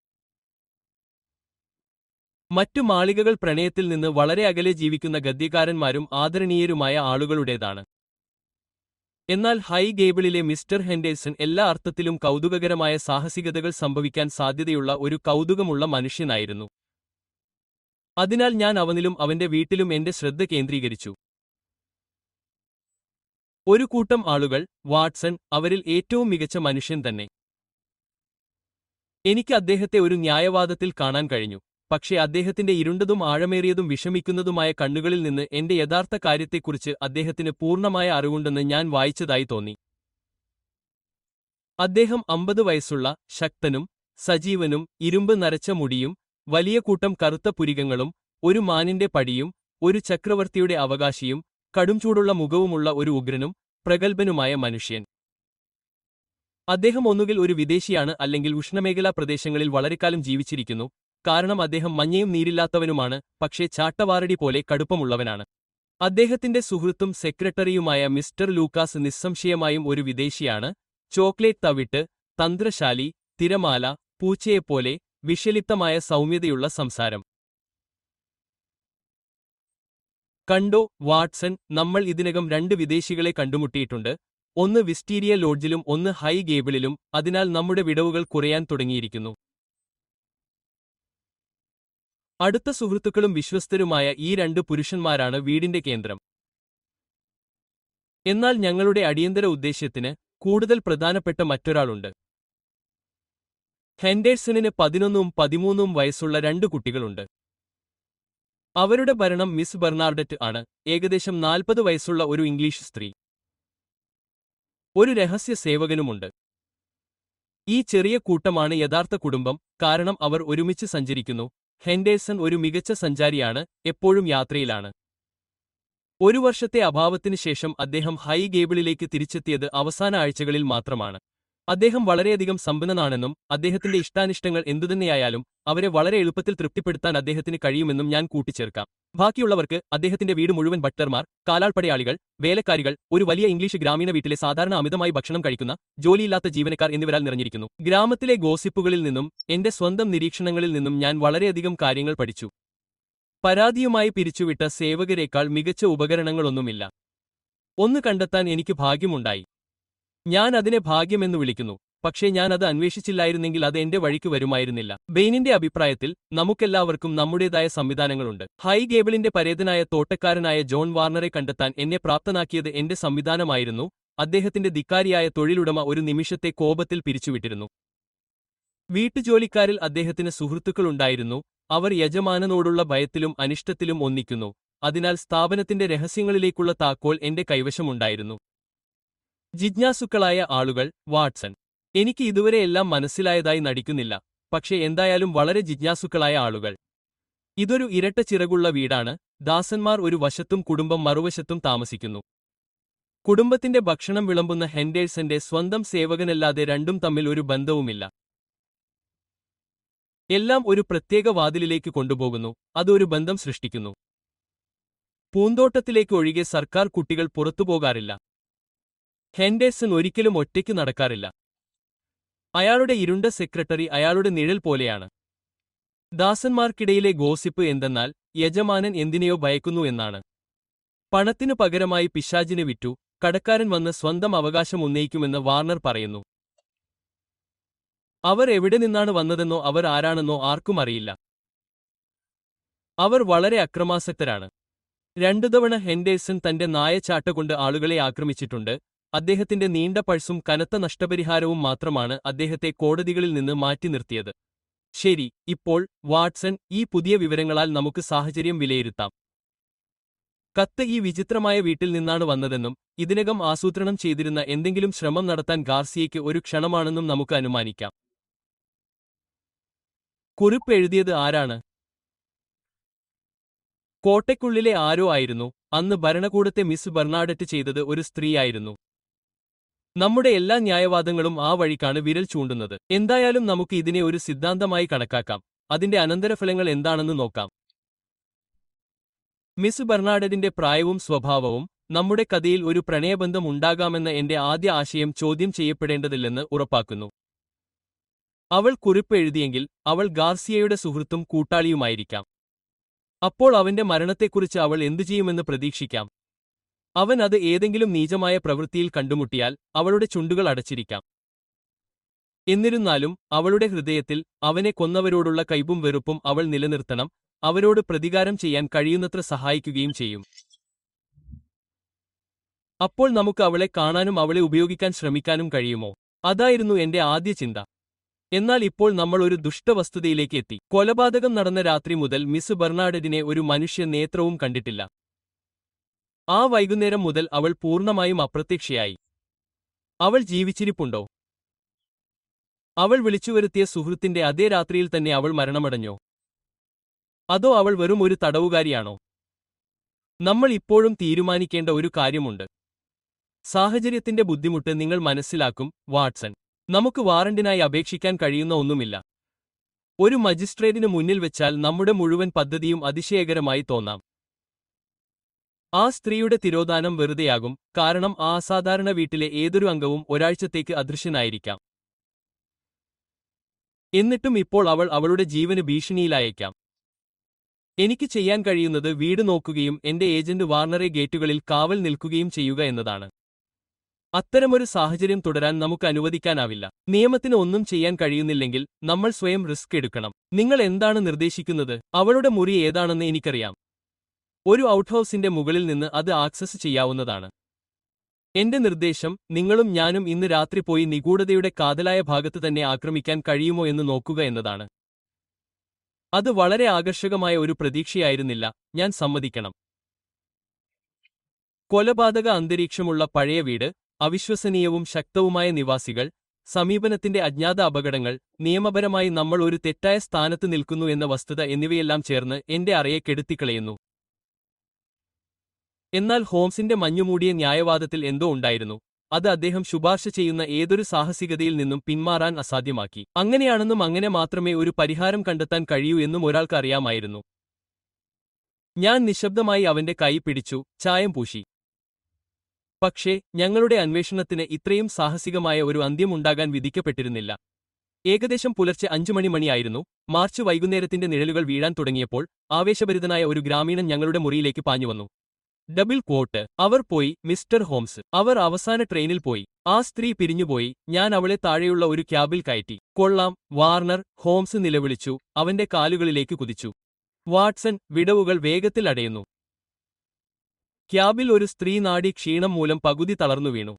മറ്റു മാളികകൾ പ്രണയത്തിൽ നിന്ന് വളരെ അകലെ ജീവിക്കുന്ന ഗദ്യകാരന്മാരും ആദരണീയരുമായ ആളുകളുടേതാണ്. എന്നാൽ ഹൈ ഗേബിളിലെ മിസ്റ്റർ ഹെൻഡേഴ്സൺ എല്ലാ അർത്ഥത്തിലും കൗതുകകരമായ സാഹസികതകൾ സംഭവിക്കാൻ സാധ്യതയുള്ള ഒരു കൗതുകമുള്ള മനുഷ്യനായിരുന്നു. അതിനാൽ ഞാൻ അവനിലും അവന്റെ വീട്ടിലും എന്റെ ശ്രദ്ധ കേന്ദ്രീകരിച്ചു. ഒരു കൂട്ടം ആളുകൾ, വാട്സൺ അവരിൽ ഏറ്റവും മികച്ച മനുഷ്യൻ തന്നെ. എനിക്ക് അദ്ദേഹത്തെ ഒരു ന്യായവാദത്തിൽ കാണാൻ കഴിഞ്ഞു. പക്ഷേ അദ്ദേഹത്തിന്റെ ഇരുണ്ടതും ആഴമേറിയതും വിഷമിക്കുന്നതുമായ കണ്ണുകളിൽ നിന്ന് എന്റെ യഥാർത്ഥ കാര്യത്തെക്കുറിച്ച് അദ്ദേഹത്തിന് പൂർണ്ണമായ അറിവുണ്ടെന്ന് ഞാൻ വായിച്ചതായി തോന്നി. അദ്ദേഹം അമ്പത് വയസ്സുള്ള, ശക്തനും സജീവനും, ഇരുമ്പ് നരച്ച മുടിയും വലിയ കൂട്ടം കറുത്ത പുരികങ്ങളും ഒരു മാനിന്റെ പടിയും ഒരു ചക്രവർത്തിയുടെ അവകാശിയും കടുംചൂടുള്ള മുഖവുമുള്ള ഒരു ഉഗ്രനും പ്രഗൽഭനുമായ മനുഷ്യൻ. അദ്ദേഹം ഒന്നുകിൽ ഒരു വിദേശിയാണ് അല്ലെങ്കിൽ ഉഷ്ണമേഖലാ പ്രദേശങ്ങളിൽ വളരെക്കാലം ജീവിച്ചിരിക്കുന്നു. കാരണം അദ്ദേഹം മഞ്ഞയും നീരില്ലാത്തവനുമാണ്, പക്ഷേ ചാട്ടവാറടി പോലെ കടുപ്പമുള്ളവനാണ്. അദ്ദേഹത്തിന്റെ സുഹൃത്തും സെക്രട്ടറിയുമായ മിസ്റ്റർ ലൂക്കാസ് നിസ്സംശയമായും ഒരു വിദേശിയാണ്. ചോക്ലേറ്റ് തവിട്ട്, തന്ത്രശാലി, തിരമാല, പൂച്ചയെപ്പോലെ വിഷലിപ്തമായ സൗമ്യതയുള്ള സംസാരം. കണ്ടോ വാട്സൺ, നമ്മൾ ഇതിനകം രണ്ട് വിദേശികളെ കണ്ടുമുട്ടിയിട്ടുണ്ട്. ഒന്ന് വിസ്റ്റീരിയ ലോഡ്ജിലും ഒന്ന് ഹൈ ഗേബിളിലും. അതിനാൽ നമ്മുടെ വിടവുകൾ കുറയാൻ തുടങ്ങിയിരിക്കുന്നു. അടുത്ത സുഹൃത്തുക്കളും വിശ്വസ്തരുമായ ഈ രണ്ട് പുരുഷന്മാരാണ് വീടിന്റെ കേന്ദ്രം. എന്നാൽ ഞങ്ങളുടെ അടിയന്തര ഉദ്ദേശ്യത്തിന് കൂടുതൽ പ്രധാനപ്പെട്ട മറ്റൊരാളുണ്ട്. ഹെൻഡേഴ്സണിന് പതിനൊന്നും പതിമൂന്നും വയസ്സുള്ള രണ്ട് കുട്ടികളുണ്ട്. അവരുടെ ഭരണം മിസ് ബെർണാർഡറ്റ് ആണ്, ഏകദേശം നാൽപ്പത് വയസ്സുള്ള ഒരു ഇംഗ്ലീഷ് സ്ത്രീ. ഒരു രഹസ്യ സേവകനുമുണ്ട്. ഈ ചെറിയ കൂട്ടമാണ് യഥാർത്ഥ കുടുംബം, കാരണം അവർ ഒരുമിച്ച് സഞ്ചരിക്കുന്നു. ഹെൻഡേഴ്സൺ ഒരു മികച്ച സഞ്ചാരിയാണ്, എപ്പോഴും യാത്രയിലാണ്. ഒരു വർഷത്തെ അഭാവത്തിന് ശേഷം അദ്ദേഹം ഹൈ ഗേബിളിലേക്ക് തിരിച്ചെത്തിയത് അവസാന ആഴ്ചകളിൽ മാത്രമാണ്. അദ്ദേഹം വളരെയധികം സമ്പന്നനാണെന്നും അദ്ദേഹത്തിന്റെ ഇഷ്ടാനിഷ്ടങ്ങൾ എന്തുതന്നെയായാലും അവരെ വളരെ എളുപ്പത്തിൽ തൃപ്തിപ്പെടുത്താൻ അദ്ദേഹത്തിന് കഴിയുമെന്നും ഞാൻ കൂട്ടിച്ചേർക്കാം. ബാക്കിയുള്ളവർക്ക് അദ്ദേഹത്തിന്റെ വീട് മുഴുവൻ ബട്ട്ലർമാർ, കാലാൾപ്പടയാളികൾ, വേലക്കാരികൾ, ഒരു വലിയ ഇംഗ്ലീഷ് ഗ്രാമീണ വീട്ടിലെ സാധാരണ അമിതമായി ഭക്ഷണം കഴിക്കുന്ന ജോലിയില്ലാത്ത ജീവനക്കാർ എന്നിവരാൽ നിറഞ്ഞിരിക്കുന്നു. ഗ്രാമത്തിലെ ഗോസിപ്പുകളിൽ നിന്നും എന്റെ സ്വന്തം നിരീക്ഷണങ്ങളിൽ നിന്നും ഞാൻ വളരെയധികം കാര്യങ്ങൾ പഠിച്ചു. പരാതിയുമായി പിരിച്ചുവിട്ട സേവകരേക്കാൾ മികച്ച ഉപകരണങ്ങളൊന്നുമില്ല. ഒന്ന് കണ്ടെത്താൻ എനിക്ക് ഭാഗ്യമുണ്ടായി. ഞാൻ അതിനെ ഭാഗ്യമെന്ന് വിളിക്കുന്നു. പക്ഷേ ഞാൻ അത് അന്വേഷിച്ചില്ലായിരുന്നെങ്കിൽ അത് എന്റെ വഴിക്ക് വരുമായിരുന്നില്ല. ബെയിനിന്റെ അഭിപ്രായത്തിൽ നമുക്കെല്ലാവർക്കും നമ്മുടേതായ സംവിധാനങ്ങളുണ്ട്. ഹൈ ഗേബിളിന്റെ പരേതനായ തോട്ടക്കാരനായ ജോൺ വാർണറെ കണ്ടെത്താൻ എന്നെ പ്രാപ്തനാക്കിയത് എന്റെ സംവിധാനമായിരുന്നു. അദ്ദേഹത്തിന്റെ ധിക്കാരിയായ തൊഴിലുടമ ഒരു നിമിഷത്തെ കോപത്തിൽ പിരിച്ചുവിട്ടിരുന്നു. വീട്ടുജോലിക്കാരിൽ അദ്ദേഹത്തിന് സുഹൃത്തുക്കളുണ്ടായിരുന്നു. അവർ യജമാനനോടുള്ള ഭയത്തിലും അനിഷ്ടത്തിലും ഒന്നിക്കുന്നു. അതിനാൽ സ്ഥാപനത്തിന്റെ രഹസ്യങ്ങളിലേക്കുള്ള താക്കോൽ എന്റെ കൈവശമുണ്ടായിരുന്നു. ജിജ്ഞാസുക്കളായ ആളുകൾ, വാട്സൺ. എനിക്ക് ഇതുവരെ എല്ലാം മനസ്സിലായതായി നടിക്കുന്നില്ല, പക്ഷേ എന്തായാലും വളരെ ജിജ്ഞാസുക്കളായ ആളുകൾ. ഇതൊരു ഇരട്ട ചിറകുള്ള വീടാണ്. ദാസന്മാർ ഒരു വശത്തും കുടുംബം മറുവശത്തും താമസിക്കുന്നു. കുടുംബത്തിന്റെ ഭക്ഷണം വിളമ്പുന്ന ഹെൻഡേഴ്സന്റെ സ്വന്തം സേവകനല്ലാതെ രണ്ടും തമ്മിൽ ഒരു ബന്ധവുമില്ല. എല്ലാം ഒരു പ്രത്യേക വാതിലിലേക്ക് കൊണ്ടുപോകുന്നു. അത് ഒരു ബന്ധം സൃഷ്ടിക്കുന്നു. പൂന്തോട്ടത്തിലേക്ക് ഒഴികെ സർക്കാർ കുട്ടികൾ പുറത്തുപോകാറില്ല. ഹെൻഡേഴ്സൺ ഒരിക്കലും ഒറ്റയ്ക്ക് നടക്കാറില്ല. അയാളുടെ ഇരുണ്ട സെക്രട്ടറി അയാളുടെ നിഴൽ പോലെയാണ്. ദാസന്മാർക്കിടയിലെ ഗോസിപ്പ് എന്തെന്നാൽ യജമാനൻ എന്തിനെയോ ഭയക്കുന്നു എന്നാണ്. പണത്തിനു പകരമായി പിശാചിന് വിറ്റു, കടക്കാരൻ വന്ന് സ്വന്തം അവകാശം ഉന്നയിക്കുമെന്ന് വാർണർ പറയുന്നു. അവർ എവിടെ നിന്നാണ് വന്നതെന്നോ അവർ ആരാണെന്നോ ആർക്കും അറിയില്ല. അവർ വളരെ അക്രമാസക്തരാണ്. രണ്ടു തവണ ഹെൻഡേഴ്സൺ തന്റെ നായച്ചാട്ട കൊണ്ട് ആളുകളെ ആക്രമിച്ചിട്ടുണ്ട്. അദ്ദേഹത്തിന്റെ നീണ്ട പഴ്സും കനത്ത നഷ്ടപരിഹാരവും മാത്രമാണ് അദ്ദേഹത്തെ കോടതികളിൽ നിന്ന് മാറ്റി നിർത്തിയത്. ശരി, ഇപ്പോൾ വാട്സൺ, ഈ പുതിയ വിവരങ്ങളാൽ നമുക്ക് സാഹചര്യം വിലയിരുത്താം. കത്ത് ഈ വിചിത്രമായ വീട്ടിൽ നിന്നാണ് വന്നതെന്നും ഇതിനകം ആസൂത്രണം ചെയ്തിരുന്ന എന്തെങ്കിലും ശ്രമം നടത്താൻ ഗാർസിയയ്ക്ക് ഒരു ക്ഷണമാണെന്നും നമുക്ക് അനുമാനിക്കാം. കുറിപ്പ് എഴുതിയത് ആരാണ്? കോട്ടയ്ക്കുള്ളിലെ ആരോ ആയിരുന്നു. അന്ന് ഭരണകൂടത്തെ മിസ് ബെർണാഡറ്റ് ചെയ്തത് ഒരു സ്ത്രീയായിരുന്നു. നമ്മുടെ എല്ലാ ന്യായവാദങ്ങളും ആ വഴിക്കാണ് വിരൽ ചൂണ്ടുന്നത്. എന്തായാലും നമുക്ക് ഇതിനെ ഒരു സിദ്ധാന്തമായി കണക്കാക്കാം. അതിന്റെ അനന്തരഫലങ്ങൾ എന്താണെന്ന് നോക്കാം. മിസ് ബെർണാഡറ്റിന്റെ പ്രായവും സ്വഭാവവും നമ്മുടെ കഥയിൽ ഒരു പ്രണയബന്ധം ഉണ്ടാകാമെന്ന എന്റെ ആദ്യ ആശയം ചോദ്യം ചെയ്യപ്പെടേണ്ടതില്ലെന്ന് ഉറപ്പാക്കുന്നു. അവൾ കുറിപ്പ് എഴുതിയെങ്കിൽ അവൾ ഗാർസിയയുടെ സുഹൃത്തും കൂട്ടാളിയുമായിരിക്കാം. അപ്പോൾ അവന്റെ മരണത്തെക്കുറിച്ച് അവൾ എന്തു ചെയ്യുമെന്ന് പ്രതീക്ഷിക്കാം. അവൻ അത് ഏതെങ്കിലും നീചമായ പ്രവൃത്തിയിൽ കണ്ടുമുട്ടിയാൽ അവളുടെ ചുണ്ടുകൾ അടച്ചിരിക്കാം. എന്നിരുന്നാലും അവളുടെ ഹൃദയത്തിൽ അവനെ കൊന്നവരോടുള്ള കൈപ്പും വെറുപ്പും അവൾ നിലനിർത്തണം. അവരോട് പ്രതികാരം ചെയ്യാൻ കഴിയുന്നത്ര സഹായിക്കുകയും ചെയ്യും. അപ്പോൾ നമുക്ക് അവളെ കാണാനും അവളെ ഉപയോഗിക്കാൻ ശ്രമിക്കാനും കഴിയുമോ? അതായിരുന്നു എന്റെ ആദ്യ ചിന്ത. എന്നാൽ ഇപ്പോൾ നമ്മൾ ഒരു ദുഷ്ടവസ്തുതയിലേക്ക് എത്തി. കൊലപാതകം നടന്ന രാത്രി മുതൽ മിസ് ബെർണാഡറ്റിനെ ഒരു മനുഷ്യ നേത്രവും കണ്ടിട്ടില്ല. ആ വൈകുന്നേരം മുതൽ അവൾ പൂർണ്ണമായും അപ്രത്യക്ഷയായി. അവൾ ജീവിച്ചിരിപ്പുണ്ടോ? അവൾ വിളിച്ചുവരുത്തിയ സുഹൃത്തിന്റെ അതേ രാത്രിയിൽ തന്നെ അവൾ മരണമടഞ്ഞോ? അതോ അവൾ വെറും ഒരു തടവുകാരിയാണോ? നമ്മൾ ഇപ്പോഴും തീരുമാനിക്കേണ്ട ഒരു കാര്യമുണ്ട്. സാഹചര്യത്തിന്റെ ബുദ്ധിമുട്ട് നിങ്ങൾ മനസ്സിലാക്കും, വാട്സൺ. നമുക്ക് വാറണ്ടിനായി അപേക്ഷിക്കാൻ കഴിയുന്ന ഒന്നുമില്ല. ഒരു മജിസ്ട്രേറ്റിന് മുന്നിൽ വെച്ചാൽ നമ്മുടെ മുഴുവൻ പദ്ധതിയും അതിശയകരമായി തോന്നാം. ആ സ്ത്രീയുടെ തിരോധാനം വെറുതെയാകും, കാരണം ആ അസാധാരണ വീട്ടിലെ ഏതൊരു അംഗവും ഒരാഴ്ചത്തേക്ക് അദൃശ്യനായിരിക്കാം. എന്നിട്ടും ഇപ്പോൾ അവൾ അവളുടെ ജീവന് ഭീഷണിയിലായേക്കാം. എനിക്ക് ചെയ്യാൻ കഴിയുന്നത് വീട് നോക്കുകയും എന്റെ ഏജന്റ് വാർണറെ ഗേറ്റുകളിൽ കാവൽ നിൽക്കുകയും ചെയ്യുക എന്നതാണ്. അത്തരമൊരു സാഹചര്യം തുടരാൻ നമുക്ക് അനുവദിക്കാനാവില്ല. നിയമത്തിന് ഒന്നും ചെയ്യാൻ കഴിയുന്നില്ലെങ്കിൽ നമ്മൾ സ്വയം റിസ്ക് എടുക്കണം. നിങ്ങൾ എന്താണ് നിർദ്ദേശിക്കുന്നത്? അവളുടെ മുറി ഏതാണെന്ന് എനിക്കറിയാം. ഒരു ഔട്ട്ഹൗസിന്റെ മുകളിൽ നിന്ന് അത് ആക്സസ് ചെയ്യാവുന്നതാണ്. എന്റെ നിർദ്ദേശം, നിങ്ങളും ഞാനും ഇന്ന് രാത്രി പോയി നിഗൂഢതയുടെ കാതലായ ഭാഗത്ത് തന്നെ ആക്രമിക്കാൻ കഴിയുമോ എന്ന് നോക്കുക എന്നതാണ്. അത് വളരെ ആകർഷകമായ ഒരു പ്രതീക്ഷയായിരുന്നില്ല, ഞാൻ സമ്മതിക്കണം. കൊലപാതക അന്തരീക്ഷമുള്ള പഴയ വീട്, അവിശ്വസനീയവും ശക്തവുമായ നിവാസികൾ, സമീപനത്തിന്റെ അജ്ഞാത അപകടങ്ങൾ, നിയമപരമായി നമ്മൾ ഒരു തെറ്റായ സ്ഥാനത്ത് നിൽക്കുന്നു എന്ന വസ്തുത എന്നിവയെല്ലാം ചേർന്ന് എന്റെ അറയെ കെടുത്തിക്കളയുന്നു. എന്നാൽ ഹോംസിന്റെ മഞ്ഞുമൂടിയ ന്യായവാദത്തിൽ എന്തോ ഉണ്ടായിരുന്നു. അത് അദ്ദേഹം ശുപാർശ ചെയ്യുന്ന ഏതൊരു സാഹസികതയിൽ നിന്നും പിന്മാറാൻ അസാധ്യമാക്കി. അങ്ങനെയാണെന്നും അങ്ങനെ മാത്രമേ ഒരു പരിഹാരം കണ്ടെത്താൻ കഴിയൂ എന്നും ഒരാൾക്ക് അറിയാമായിരുന്നു. ഞാൻ നിശബ്ദമായി അവന്റെ കൈ പിടിച്ചു, ചായം പൂശി. പക്ഷേ ഞങ്ങളുടെ അന്വേഷണത്തിന് ഇത്രയും സാഹസികമായ ഒരു അന്ത്യമുണ്ടാകാൻ വിധിക്കപ്പെട്ടിരുന്നില്ല. ഏകദേശം പുലർച്ചെ അഞ്ചു മണി മണിയായിരുന്നു. മാർച്ച് വൈകുന്നേരത്തിന്റെ നിഴലുകൾ വീഴാൻ തുടങ്ങിയപ്പോൾ ആവേശഭരിതനായ ഒരു ഗ്രാമീണൻ ഞങ്ങളുടെ മുറിയിലേക്ക് പാഞ്ഞുവന്നു. Double quote. അവർ പോയി, മിസ്റ്റർ ഹോംസ്. അവർ അവസാന ട്രെയിനിൽ പോയി. ആ സ്ത്രീ പിരിഞ്ഞുപോയി. ഞാൻ അവളെ താഴെയുള്ള ഒരു ക്യാബിൽ കയറ്റി. കൊള്ളാം, വാർണർ, ഹോംസ് നിലവിളിച്ചു. അവന്റെ കാലുകളിലേക്ക് കുതിച്ചു. വാട്സൺ, വിടവുകൾ വേഗത്തിൽ അടയുന്നു. ക്യാബിൽ ഒരു സ്ത്രീ നാഡി ക്ഷീണം മൂലം പകുതി തളർന്നു വീണു.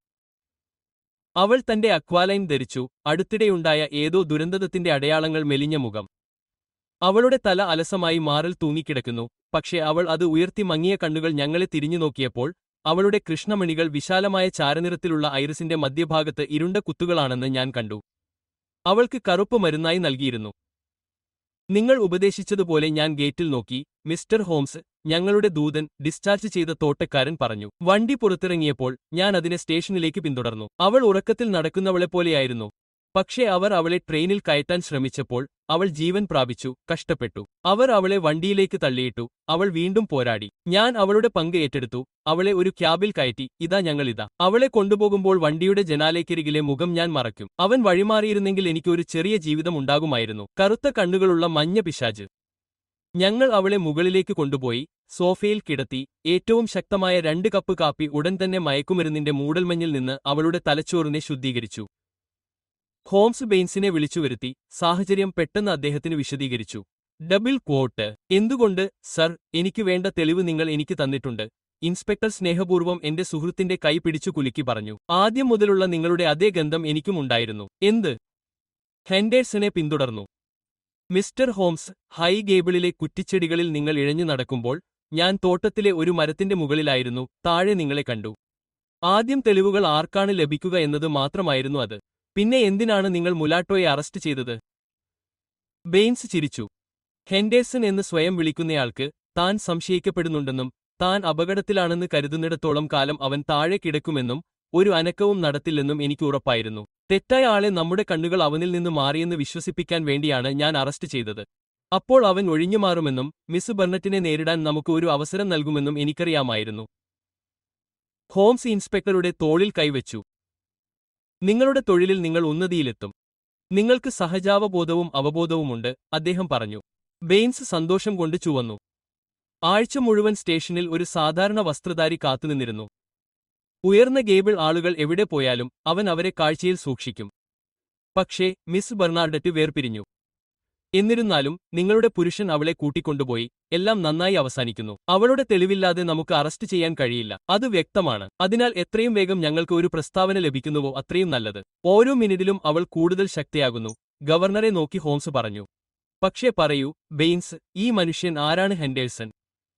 അവൾ തന്റെ അക്വാലൈൻ ധരിച്ചു. അടുത്തിടെയുണ്ടായ ഏതോ ദുരന്തത്തിന്റെ അടയാളങ്ങൾ മെലിഞ്ഞ മുഖം. അവളുടെ തല അലസമായി മാറിൽ തൂങ്ങിക്കിടക്കുന്നു. പക്ഷേ അവൾ അത് ഉയർത്തി മങ്ങിയ കണ്ണുകൾ ഞങ്ങളെ തിരിഞ്ഞുനോക്കിയപ്പോൾ അവളുടെ കൃഷ്ണമണികൾ വിശാലമായ ചാരനിറത്തിലുള്ള ഐറിസിന്റെ മധ്യഭാഗത്ത് ഇരുണ്ട കുത്തുകളാണെന്ന് ഞാൻ കണ്ടു. അവൾക്ക് കറുപ്പ് മരുന്നായി നൽകിയിരുന്നു. നിങ്ങൾ ഉപദേശിച്ചതുപോലെ ഞാൻ ഗേറ്റിൽ നോക്കി, മിസ്റ്റർ ഹോംസ്. ഞങ്ങളുടെ ദൂതൻ, ഡിസ്ചാർജ് ചെയ്ത തോട്ടക്കാരൻ പറഞ്ഞു. വണ്ടി പുറത്തിറങ്ങിയപ്പോൾ ഞാൻ അതിനെ സ്റ്റേഷനിലേക്ക് പിന്തുടർന്നു. അവൾ ഉറക്കത്തിൽ നടക്കുന്നവളെപ്പോലെയായിരുന്നു. പക്ഷേ അവർ അവളെ ട്രെയിനിൽ കയറ്റാൻ ശ്രമിച്ചപ്പോൾ അവൾ ജീവൻ പ്രാപിച്ചു, കഷ്ടപ്പെട്ടു. അവർ അവളെ വണ്ടിയിലേക്ക് തള്ളിയിട്ടു. അവൾ വീണ്ടും പോരാടി. ഞാൻ അവളുടെ പങ്ക് ഏറ്റെടുത്തു. അവളെ ഒരു ക്യാബിൽ കയറ്റി. ഇതാ ഞങ്ങളിതാ. അവളെ കൊണ്ടുപോകുമ്പോൾ വണ്ടിയുടെ ജനാലയ്ക്കരികിലെ മുഖം ഞാൻ മറയ്ക്കും. അവൻ വഴിമാറിയിരുന്നെങ്കിൽ എനിക്ക് ഒരു ചെറിയ ജീവിതം ഉണ്ടാകുമായിരുന്നു. കറുത്ത കണ്ണുകളുള്ള മഞ്ഞ പിശാച്. ഞങ്ങൾ അവളെ മുകളിലേക്ക് കൊണ്ടുപോയി, സോഫയിൽ കിടത്തി. ഏറ്റവും ശക്തമായ രണ്ട് കപ്പ് കാപ്പി ഉടൻ തന്നെ മയക്കുമരുന്നിന്റെ മൂടൽമഞ്ഞിൽ നിന്ന് അവളുടെ തലച്ചോറിനെ ശുദ്ധീകരിച്ചു. ഹോംസ് ബെയിൻസിനെ വിളിച്ചുവരുത്തി. സാഹചര്യം പെട്ടെന്ന് അദ്ദേഹത്തിന് വിശദീകരിച്ചു. Double quote. എന്തുകൊണ്ട്, സർ? എനിക്ക് വേണ്ട തെളിവ് നിങ്ങൾ എനിക്ക് തന്നിട്ടുണ്ട്. ഇൻസ്പെക്ടർ സ്നേഹപൂർവ്വം എന്റെ സുഹൃത്തിന്റെ കൈ പിടിച്ചു കുലുക്കി പറഞ്ഞു. ആദ്യം മുതലുള്ള നിങ്ങളുടെ അതേ ഗന്ധം എനിക്കും ഉണ്ടായിരുന്നു. എന്ത്? ഹെൻഡേഴ്സനെ പിന്തുടർന്നു. മിസ്റ്റർ ഹോംസ്, ഹൈ ഗേബിളിലെ കുറ്റിച്ചെടികളിൽ നിങ്ങൾ ഇഴഞ്ഞു നടക്കുമ്പോൾ ഞാൻ തോട്ടത്തിലെ ഒരു മരത്തിന്റെ മുകളിലായിരുന്നു. താഴെ നിങ്ങളെ കണ്ടു. ആദ്യം തെളിവുകൾ ആർക്കാണ് ലഭിക്കുക എന്നത് മാത്രമായിരുന്നു അത്. പിന്നെ എന്തിനാണ് നിങ്ങൾ മുലാട്ടോയെ അറസ്റ്റ് ചെയ്തത്? ബെയിൻസ് ചിരിച്ചു. ഹെൻഡേഴ്സൺ എന്ന് സ്വയം വിളിക്കുന്നയാൾക്ക് താൻ സംശയിക്കപ്പെടുന്നുണ്ടെന്നും താൻ അപകടത്തിലാണെന്ന് കരുതുന്നിടത്തോളം കാലം അവൻ താഴെ കിടക്കുമെന്നും ഒരു അനക്കവും നടത്തില്ലെന്നും എനിക്ക് ഉറപ്പായിരുന്നു. തെറ്റായ ആളെ നമ്മുടെ കണ്ണുകൾ അവനിൽ നിന്ന് മാറിയെന്ന് വിശ്വസിപ്പിക്കാൻ വേണ്ടിയാണ് ഞാൻ അറസ്റ്റ് ചെയ്തത്. അപ്പോൾ അവൻ ഒഴിഞ്ഞുമാറുമെന്നും മിസ് ബർണറ്റിനെ നേരിടാൻ നമുക്ക് ഒരു അവസരം നൽകുമെന്നും എനിക്കറിയാമായിരുന്നു. ഹോംസ് ഇൻസ്പെക്ടറുടെ തോളിൽ കൈവച്ചു. നിങ്ങളുടെ തൊഴിലിൽ നിങ്ങൾ ഉന്നതിയിലെത്തും. നിങ്ങൾക്ക് സഹജാവബോധവും അവബോധവുമുണ്ട്, അദ്ദേഹം പറഞ്ഞു. ബെയിൻസ് സന്തോഷം കൊണ്ട് ചുവന്നു. ആഴ്ച മുഴുവൻ സ്റ്റേഷനിൽ ഒരു സാധാരണ വസ്ത്രധാരി കാത്തുനിന്നിരുന്നു. ഉയർന്ന ഗേബിൾ ആളുകൾ എവിടെ പോയാലും അവൻ അവരെ കാഴ്ചയിൽ സൂക്ഷിക്കും. പക്ഷേ മിസ് ബെർണാർഡറ്റ് വേർപിരിഞ്ഞു. എന്നിരുന്നാലും നിങ്ങളുടെ പുരുഷൻ അവളെ കൂട്ടിക്കൊണ്ടുപോയി. എല്ലാം നന്നായി അവസാനിക്കുന്നു. അവളുടെ തെളിവില്ലാതെ നമുക്ക് അറസ്റ്റ് ചെയ്യാൻ കഴിയില്ല. അത് വ്യക്തമാണ്. അതിനാൽ എത്രയും വേഗം ഞങ്ങൾക്ക് ഒരു പ്രസ്താവന ലഭിക്കുന്നുവോ അത്രയും നല്ലത്. ഓരോ മിനിറ്റിലും അവൾ കൂടുതൽ ശക്തിയാകുന്നു. ഗവർണറെ നോക്കി ഹോംസ് പറഞ്ഞു. പക്ഷേ പറയൂ, ബെയിൻസ്, ഈ മനുഷ്യൻ ആരാണ്? ഹെൻഡേഴ്സൺ.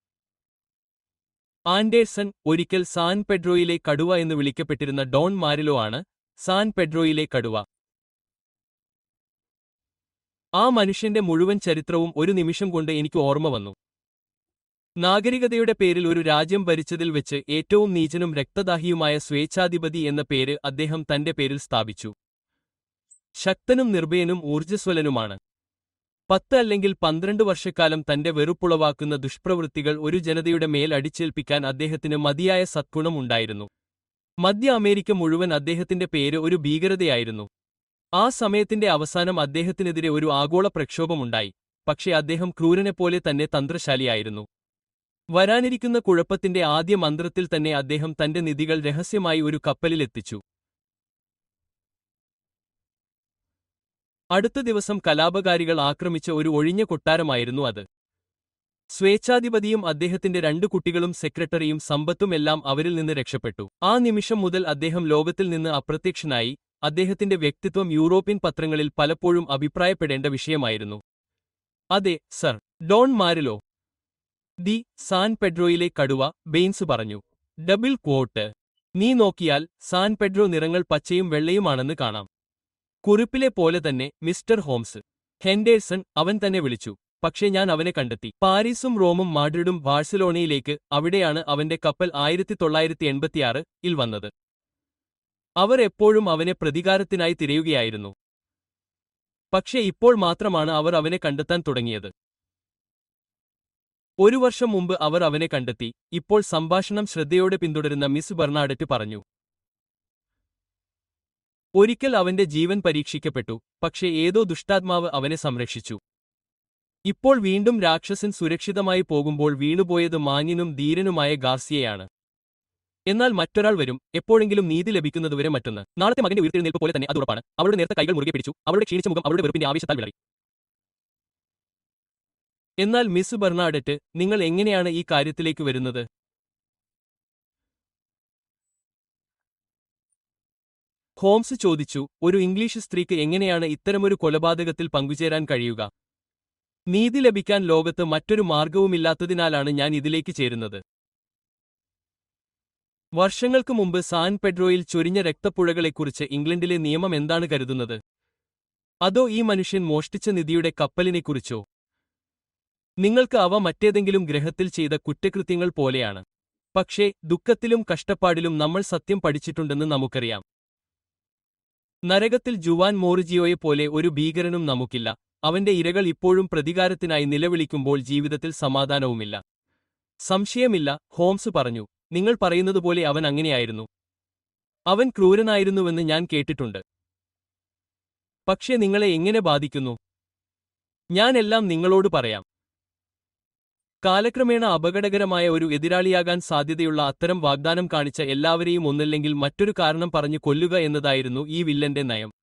ആൻഡേഴ്സൺ ഒരിക്കൽ സാൻ പെഡ്രോയിലെ കടുവ എന്ന് വിളിക്കപ്പെട്ടിരുന്ന ഡോൺ മാരിലോ ആണ്. സാൻ പെഡ്രോയിലെ കടുവ. ആ മനുഷ്യന്റെ മുഴുവൻ ചരിത്രവും ഒരു നിമിഷം കൊണ്ട് എനിക്ക് ഓർമ്മ വന്നു. നാഗരികതയുടെ പേരിൽ ഒരു രാജ്യം ഭരിച്ചതിൽ വെച്ച് ഏറ്റവും നീചനും രക്തദാഹിയുമായ സ്വേച്ഛാധിപതി എന്ന പേര് അദ്ദേഹം തന്റെ പേരിൽ സ്ഥാപിച്ചു. ശക്തനും നിർഭയനും ഊർജ്ജസ്വലനുമാണ്. പത്ത് അല്ലെങ്കിൽ പന്ത്രണ്ട് വർഷക്കാലം തന്റെ വെറുപ്പുളവാക്കുന്ന ദുഷ്പ്രവൃത്തികൾ ഒരു ജനതയുടെ മേൽ അടിച്ചേൽപ്പിക്കാൻ അദ്ദേഹത്തിന് മതിയായ സദ്ഗുണം ഉണ്ടായിരുന്നു. മധ്യ അമേരിക്ക മുഴുവൻ അദ്ദേഹത്തിന്റെ പേര് ഒരു ഭീകരതയായിരുന്നു. ആ സമയത്തിന്റെ അവസാനം അദ്ദേഹത്തിനെതിരെ ഒരു ആഗോള പ്രക്ഷോഭമുണ്ടായി. പക്ഷേ അദ്ദേഹം ക്രൂരനെപ്പോലെ തന്നെ തന്ത്രശാലിയായിരുന്നു. വരാനിരിക്കുന്ന കുഴപ്പത്തിന്റെ ആദ്യ മന്ത്രത്തിൽ തന്നെ അദ്ദേഹം തന്റെ നിധികൾ രഹസ്യമായി ഒരു കപ്പലിലെത്തിച്ചു. അടുത്ത ദിവസം കലാപകാരികൾ ആക്രമിച്ച ഒരു ഒഴിഞ്ഞ കൊട്ടാരമായിരുന്നു അത്. സ്വേച്ഛാധിപതിയും അദ്ദേഹത്തിന്റെ രണ്ടു കുട്ടികളും സെക്രട്ടറിയും സമ്പത്തും എല്ലാം അവരിൽ നിന്ന് രക്ഷപ്പെട്ടു. ആ നിമിഷം മുതൽ അദ്ദേഹം ലോകത്തിൽ നിന്ന് അപ്രത്യക്ഷനായി. അദ്ദേഹത്തിന്റെ വ്യക്തിത്വം യൂറോപ്യൻ പത്രങ്ങളിൽ പലപ്പോഴും അഭിപ്രായപ്പെടേണ്ട വിഷയമായിരുന്നു. അതെ, sir. Don Murillo. The San പെഡ്രോയിലെ കടുവ, ബെയിൻസ് പറഞ്ഞു. Double quote. നീ നോക്കിയാൽ സാൻ പെഡ്രോ നിറങ്ങൾ പച്ചയും വെള്ളയുമാണെന്ന് കാണാം. കുറിപ്പിലെ പോലെ തന്നെ, മിസ്റ്റർ ഹോംസ്. ഹെൻഡേഴ്സൺ അവൻ തന്നെ വിളിച്ചു. പക്ഷേ ഞാൻ അവനെ കണ്ടെത്തി. പാരീസും റോമും മാഡ്രിഡും ബാഴ്സലോണയിലേക്ക്. അവിടെയാണ് അവന്റെ കപ്പൽ ആയിരത്തി തൊള്ളായിരത്തി എൺപത്തിയാറ് ഇൽ വന്നത്. അവർ എപ്പോഴും അവനെ പ്രതികാരത്തിനായി തിരയുകയായിരുന്നു. പക്ഷേ ഇപ്പോൾ മാത്രമാണ് അവർ അവനെ കണ്ടെത്താൻ തുടങ്ങിയത്. ഒരു വർഷം മുമ്പ് അവർ അവനെ കണ്ടെത്തി. ഇപ്പോൾ സംഭാഷണം ശ്രദ്ധയോടെ പിന്തുടരുന്ന മിസ് ബെർണാഡറ്റ് പറഞ്ഞു. ഒരിക്കൽ അവന്റെ ജീവൻ പരീക്ഷിക്കപ്പെട്ടു, പക്ഷേ ഏതോ ദുഷ്ടാത്മാവ് അവനെ സംരക്ഷിച്ചു. ഇപ്പോൾ വീണ്ടും രാക്ഷസൻ സുരക്ഷിതമായി പോകുമ്പോൾ വീണുപോയത് മാന്യനും ധീരനുമായ ഗാർസിയയാണ്. എന്നാൽ മറ്റൊരാൾ വരും, എപ്പോഴെങ്കിലും നീതി ലഭിക്കുന്നതുവരെ മറ്റൊന്ന്. നാളത്തെ മകന്റെ ഉയർത്തെഴുന്നേൽപ്പ് പോലെ തന്നെ അത് ഉറപ്പാണ്. അവളുടെ നേർത്ത കൈകൾ മുറുകെ പിടിച്ചു, അവളുടെ ക്ഷീണിച്ച മുഖം അവളുടെ വെറുപ്പിന്റെ ആവേശത്താൽ വിളറി. എന്നാൽ മിസ് ബെർണാഡറ്റ്, നിങ്ങൾ എങ്ങനെയാണ് ഈ കാര്യത്തിലേക്ക് വരുന്നത്? ഹോംസ് ചോദിച്ചു. ഒരു ഇംഗ്ലീഷ് സ്ത്രീക്ക് എങ്ങനെയാണ് ഇത്തരമൊരു കൊലപാതകത്തിൽ പങ്കുചേരാൻ കഴിയുക? നീതി ലഭിക്കാൻ ലോകത്ത് മറ്റൊരു മാർഗവുമില്ലാത്തതിനാലാണ് ഞാൻ ഇതിലേക്ക് ചേരുന്നത്. വർഷങ്ങൾക്ക് മുമ്പ് സാൻ പെഡ്രോയിൽ ചൊരിഞ്ഞ രക്തപ്പുഴകളെക്കുറിച്ച് ഇംഗ്ലണ്ടിലെ നിയമം എന്താണ് കരുതുന്നത്? അതോ ഈ മനുഷ്യൻ മോഷ്ടിച്ച നിധിയുടെ കപ്പലിനെക്കുറിച്ചോ? നിങ്ങൾക്ക് അവ മറ്റേതെങ്കിലും ഗ്രഹത്തിൽ ചെയ്ത കുറ്റകൃത്യങ്ങൾ പോലെയാണ്. പക്ഷേ ദുഃഖത്തിലും കഷ്ടപ്പാടിലും നമ്മൾ സത്യം പഠിച്ചിട്ടുണ്ടെന്ന് നമുക്കറിയാം. നരകത്തിൽ ജുവാൻ മോറിജിയോയെപ്പോലെ ഒരു ഭീകരനും നമുക്കില്ല. അവന്റെ ഇരകൾ ഇപ്പോഴും പ്രതികാരത്തിനായി നിലവിളിക്കുമ്പോൾ ജീവിതത്തിൽ സമാധാനവുമില്ല. സംശയമില്ല, ഹോംസ് പറഞ്ഞു. നിങ്ങൾ പറയുന്നതുപോലെ അവൻ അങ്ങനെയായിരുന്നു. അവൻ ക്രൂരനായിരുന്നുവെന്ന് ഞാൻ കേട്ടിട്ടുണ്ട്. പക്ഷേ നിങ്ങളെ എങ്ങനെ ബാധിക്കുന്നു? ഞാൻ എല്ലാം നിങ്ങളോട് പറയാം. കാലക്രമേണ അപകടകരമായ ഒരു എതിരാളിയാകാൻ സാധ്യതയുള്ള അത്തരം വാഗ്ദാനം കാണിച്ച എല്ലാവരെയും ഒന്നല്ലെങ്കിൽ മറ്റൊരു കാരണം പറഞ്ഞു കൊല്ലുക എന്നതായിരുന്നു ഈ വില്ലന്റെ നയം.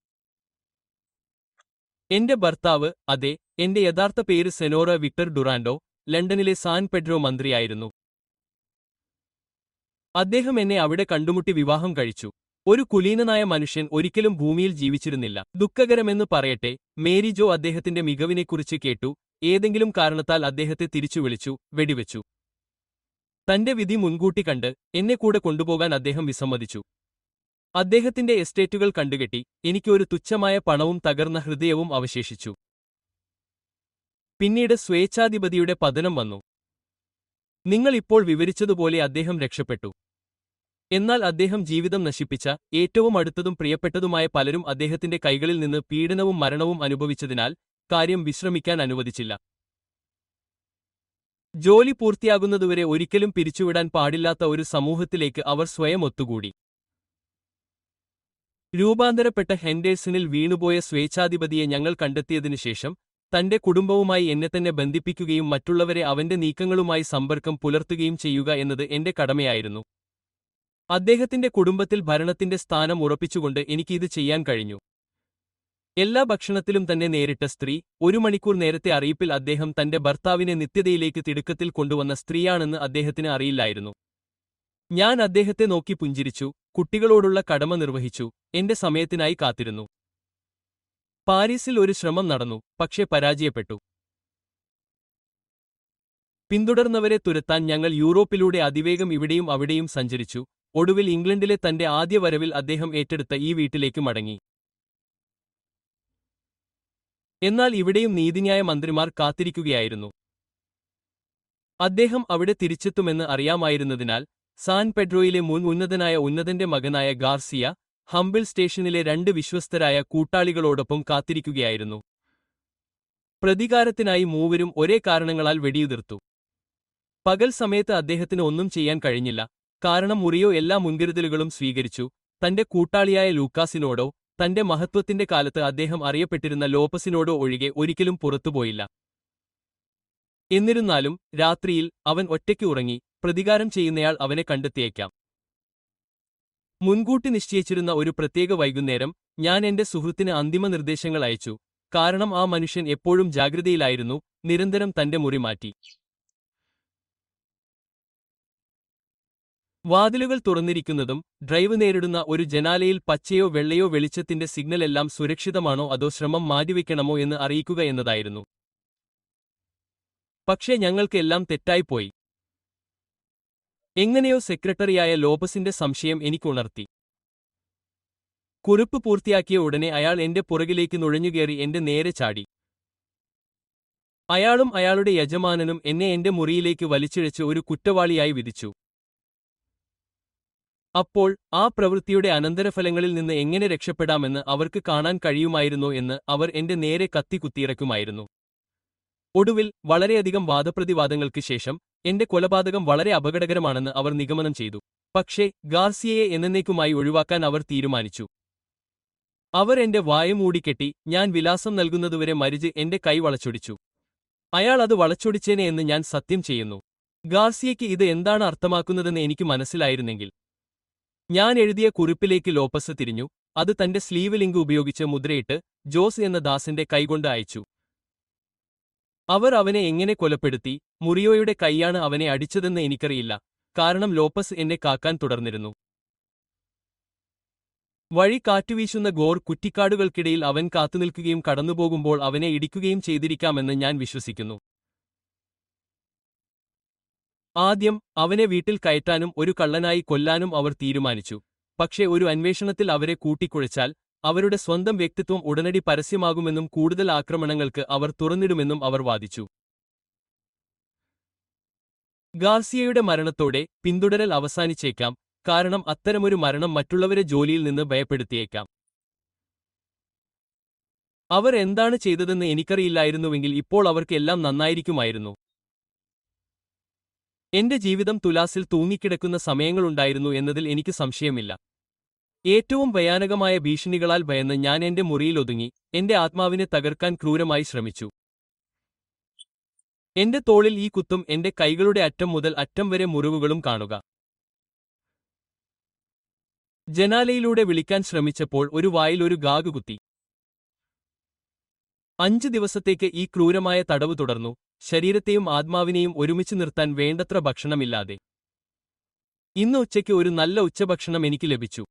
എന്റെ ഭർത്താവ്, അതെ, എന്റെ യഥാർത്ഥ പേര് സെനോറ വിക്ടർ ഡുറാൻഡോ, ലണ്ടനിലെ സാൻ പെഡ്രോ മന്ത്രിയായിരുന്നു. അദ്ദേഹം എന്നെ അവിടെ കണ്ടുമുട്ടി വിവാഹം കഴിച്ചു. ഒരു കുലീനനായ മനുഷ്യൻ ഒരിക്കലും ഭൂമിയിൽ ജീവിച്ചിരുന്നില്ല. ദുഃഖകരമെന്ന് പറയട്ടെ, മേരി ജോ അദ്ദേഹത്തിന്റെ മികവിനെക്കുറിച്ച് കേട്ടു. ഏതെങ്കിലും കാരണത്താൽ അദ്ദേഹത്തെ തിരിച്ചു വിളിച്ചു, വെടിവെച്ചു. തന്റെ വിധി മുൻകൂട്ടി കണ്ട് എന്നെ കൂടെ കൊണ്ടുപോകാൻ അദ്ദേഹം വിസമ്മതിച്ചു. അദ്ദേഹത്തിന്റെ എസ്റ്റേറ്റുകൾ കണ്ടുകെട്ടി. എനിക്ക് ഒരു തുച്ഛമായ പണവും തകർന്ന ഹൃദയവും അവശേഷിച്ചു. പിന്നീട് സ്വേച്ഛാധിപതിയുടെ പതനം വന്നു. നിങ്ങൾ ഇപ്പോൾ വിവരിച്ചതുപോലെ അദ്ദേഹം രക്ഷപ്പെട്ടു. എന്നാൽ അദ്ദേഹം ജീവിതം നശിപ്പിച്ച, ഏറ്റവും അടുത്തതും പ്രിയപ്പെട്ടതുമായ പലരും അദ്ദേഹത്തിന്റെ കൈകളിൽ നിന്ന് പീഡനവും മരണവും അനുഭവിച്ചതിനാൽ കാര്യം വിശ്രമിക്കാൻ അനുവദിച്ചില്ല. ജോലി പൂർത്തിയാകുന്നതുവരെ ഒരിക്കലും പിരിച്ചുവിടാൻ പാടില്ലാത്ത ഒരു സമൂഹത്തിലേക്ക് അവർ സ്വയം ഒത്തുകൂടി. രൂപാന്തരപ്പെട്ട ഹെൻഡേഴ്സണിൽ വീണുപോയ സ്വേച്ഛാധിപതിയെ ഞങ്ങൾ കണ്ടെത്തിയതിനുശേഷം തന്റെ കുടുംബവുമായി എന്നെത്തന്നെ ബന്ധിപ്പിക്കുകയും മറ്റുള്ളവരെ അവന്റെ നീക്കങ്ങളുമായി സമ്പർക്കം പുലർത്തുകയും ചെയ്യുക എന്നത് എന്റെ കടമയായിരുന്നു. അദ്ദേഹത്തിന്റെ കുടുംബത്തിൽ ഭരണത്തിന്റെ സ്ഥാനം ഉറപ്പിച്ചുകൊണ്ട് എനിക്ക് ഇത് ചെയ്യാൻ കഴിഞ്ഞു. എല്ലാ ഭക്ഷണത്തിലും തന്നെ നേരിട്ട സ്ത്രീ, ഒരു മണിക്കൂർ നേരത്തെ അറിയിപ്പിൽ അദ്ദേഹം തന്റെ ഭർത്താവിനെ നിത്യതയിലേക്ക് തിടുക്കത്തിൽ കൊണ്ടുവന്ന സ്ത്രീയാണെന്ന് അദ്ദേഹത്തിന് അറിയില്ലായിരുന്നു. ഞാൻ അദ്ദേഹത്തെ നോക്കി പുഞ്ചിരിച്ചു, കുട്ടികളോടുള്ള കടമ നിർവഹിച്ചു, എന്റെ സമയത്തിനായി കാത്തിരുന്നു. പാരീസിൽ ഒരു ശ്രമം നടന്നു, പക്ഷേ പരാജയപ്പെട്ടു. പിന്തുടർന്നവരെ തുരത്താൻ ഞങ്ങൾ യൂറോപ്പിലൂടെ അതിവേഗം ഇവിടെയും അവിടെയും സഞ്ചരിച്ചു. ഒടുവിൽ ഇംഗ്ലണ്ടിലെ തന്റെ ആദ്യ വരവിൽ അദ്ദേഹം ഏറ്റെടുത്ത ഈ വീട്ടിലേക്ക് മടങ്ങി. എന്നാൽ ഇവിടെയും നീതിന്യായ മന്ത്രിമാർ കാത്തിരിക്കുകയായിരുന്നു. അദ്ദേഹം അവിടെ തിരിച്ചെത്തുമെന്ന് അറിയാമായിരുന്നതിനാൽ സാൻ പെഡ്രോയിലെ മുൻ ഉന്നതനായ ഉന്നതന്റെ മകനായ ഗാർസിയ, ഹംബിൾ സ്റ്റേഷനിലെ രണ്ട് വിശ്വസ്തരായ കൂട്ടാളികളോടൊപ്പം കാത്തിരിക്കുകയായിരുന്നു. പ്രതികാരത്തിനായി മൂവരും ഒരേ കാരണങ്ങളാൽ വെടിയുതിർത്തു. പകൽ സമയത്ത് അദ്ദേഹത്തിന് ഒന്നും ചെയ്യാൻ കഴിഞ്ഞില്ല, കാരണം മുറിയോ എല്ലാ മുൻകരുതലുകളും സ്വീകരിച്ചു. തന്റെ കൂട്ടാളിയായ ലൂക്കാസിനോടോ തന്റെ മഹത്വത്തിന്റെ കാലത്ത് അദ്ദേഹം അറിയപ്പെട്ടിരുന്ന ലോപ്പസിനോടോ ഒഴികെ ഒരിക്കലും പുറത്തുപോയില്ല. എന്നിരുന്നാലും രാത്രിയിൽ അവൻ ഒറ്റയ്ക്ക് ഉറങ്ങി. പ്രതികാരം ചെയ്യുന്നയാൾ അവനെ കണ്ടെത്തിയേക്കാം. മുൻകൂട്ടി നിശ്ചയിച്ചിരുന്ന ഒരു പ്രത്യേക വൈകുന്നേരം ഞാൻ എന്റെ സുഹൃത്തിന് അന്തിമ നിർദ്ദേശങ്ങൾ അയച്ചു, കാരണം ആ മനുഷ്യൻ എപ്പോഴും ജാഗ്രതയിലായിരുന്നു, നിരന്തരം തന്റെ മുറി മാറ്റി. വാതിലുകൾ തുറന്നിരിക്കുന്നതും ഡ്രൈവ് നേരിടുന്ന ഒരു ജനാലയിൽ പച്ചയോ വെള്ളയോ വെളിച്ചത്തിന്റെ സിഗ്നൽ എല്ലാം സുരക്ഷിതമാണോ അതോ ശ്രമം മാറ്റിവെക്കണമോ എന്ന് അറിയിക്കുക എന്നതായിരുന്നു. പക്ഷേ ഞങ്ങൾക്ക് എല്ലാം തെറ്റായിപ്പോയി. എങ്ങനെയോ സെക്രട്ടറിയായ ലോപ്പസിന്റെ സംശയം എനിക്കുണർത്തി. കുറിപ്പ് പൂർത്തിയാക്കിയ ഉടനെ അയാൾ എന്റെ പുറകിലേക്ക് നുഴഞ്ഞുകയറി എന്റെ നേരെ ചാടി. അയാളും അയാളുടെ യജമാനനും എന്നെ എന്റെ മുറിയിലേക്ക് വലിച്ചിഴച്ച് ഒരു കുറ്റവാളിയായി വിധിച്ചു. അപ്പോൾ ആ പ്രവൃത്തിയുടെ അനന്തരഫലങ്ങളിൽ നിന്ന് എങ്ങനെ രക്ഷപ്പെടാമെന്ന് അവർക്ക് കാണാൻ കഴിയുമായിരുന്നോ എന്ന് അവർ എന്റെ നേരെ കത്തി കുത്തിയിറക്കുമായിരുന്നു. ഒടുവിൽ വളരെയധികം വാദപ്രതിവാദങ്ങൾക്ക് ശേഷം എന്റെ കൊലപാതകം വളരെ അപകടകരമാണെന്ന് അവർ നിഗമനം ചെയ്തു. പക്ഷേ ഗാർസിയയെ എന്നേക്കുമായി ഒഴിവാക്കാൻ അവർ തീരുമാനിച്ചു. അവർ എന്റെ വായ മൂടിക്കെട്ടി ഞാൻ വിലാസം നൽകുന്നതുവരെ മരിച്ച് എന്റെ കൈ വളച്ചൊടിച്ചു. അയാൾ അത് വളച്ചൊടിച്ചേനെ എന്ന് ഞാൻ സത്യം ചെയ്യുന്നു. ഗാർസിയയ്ക്ക് ഇത് എന്താണ് അർത്ഥമാക്കുന്നതെന്ന് എനിക്ക് മനസ്സിലായിരുന്നെങ്കിൽ. ഞാൻ എഴുതിയ കുറിപ്പിലേക്ക് ലോപ്പസ് തിരിഞ്ഞു. അത് തന്റെ സ്ലീവ് ലിങ്ക് ഉപയോഗിച്ച് മുദ്രയിട്ട് ജോസ് എന്ന ദാസന്റെ കൈകൊണ്ട് അയച്ചു. അവർ അവനെ എങ്ങനെ കൊലപ്പെടുത്തി, മുറിയോയുടെ കൈയാണ് അവനെ അടിച്ചതെന്ന് എനിക്കറിയില്ല, കാരണം ലോപ്പസ് എന്നെ കാക്കാൻ തുടർന്നിരുന്നു. വഴി കാറ്റുവീശുന്ന ഗോർ കുറ്റിക്കാടുകൾക്കിടയിൽ അവൻ കാത്തുനിൽക്കുകയും കടന്നുപോകുമ്പോൾ അവനെ ഇടിക്കുകയും ചെയ്തിരിക്കാമെന്ന് ഞാൻ വിശ്വസിക്കുന്നു. ആദ്യം അവനെ വീട്ടിൽ കയറ്റാനും ഒരു കള്ളനായി കൊല്ലാനും അവർ തീരുമാനിച്ചു. പക്ഷേ ഒരു അന്വേഷണത്തിൽ അവരെ കൂട്ടിക്കുഴച്ചാൽ അവരുടെ സ്വന്തം വ്യക്തിത്വം ഉടനടി പരസ്യമാകുമെന്നും കൂടുതൽ ആക്രമണങ്ങൾക്ക് അവർ തുറന്നിടുമെന്നും അവർ വാദിച്ചു. ഗാർസിയയുടെ മരണത്തോടെ പിന്തുടരൽ അവസാനിച്ചേക്കാം, കാരണം അത്തരമൊരു മരണം മറ്റുള്ളവരെ ജോലിയിൽ നിന്ന് ഭയപ്പെടുത്തിയേക്കാം. അവർ എന്താണ് ചെയ്തതെന്ന് എനിക്കറിയില്ലായിരുന്നുവെങ്കിൽ ഇപ്പോൾ അവർക്ക് എല്ലാം നന്നായിരിക്കുമായിരുന്നു. എന്റെ ജീവിതം തുലാസിൽ തൂങ്ങിക്കിടക്കുന്ന സമയങ്ങളുണ്ടായിരുന്നു എന്നതിൽ എനിക്ക് സംശയമില്ല. ഏറ്റവും ഭയാനകമായ ഭീഷണികളാൽ ഭയന്ന് ഞാൻ എന്റെ മുറിയിലൊതുങ്ങി എന്റെ ആത്മാവിനെ തകർക്കാൻ ക്രൂരമായി ശ്രമിച്ചു. എന്റെ തോളിൽ ഈ കുത്തും എന്റെ കൈകളുടെ അറ്റം മുതൽ അറ്റം വരെ മുറിവുകളും കാണുക. ജനാലയിലൂടെ വിളിക്കാൻ ശ്രമിച്ചപ്പോൾ ഒരു വായിൽ ഒരു ഗാഗ് കുത്തി. അഞ്ച് ദിവസത്തേക്ക് ഈ ക്രൂരമായ തടവ് തുടർന്നു, ശരീരത്തെയും ആത്മാവിനെയും ഒരുമിച്ച് നിർത്താൻ വേണ്ടത്ര ഭക്ഷണമില്ലാതെ. ഇന്ന് ഉച്ചയ്ക്ക് ഒരു നല്ല ഉച്ചഭക്ഷണം എനിക്ക് ലഭിച്ചു.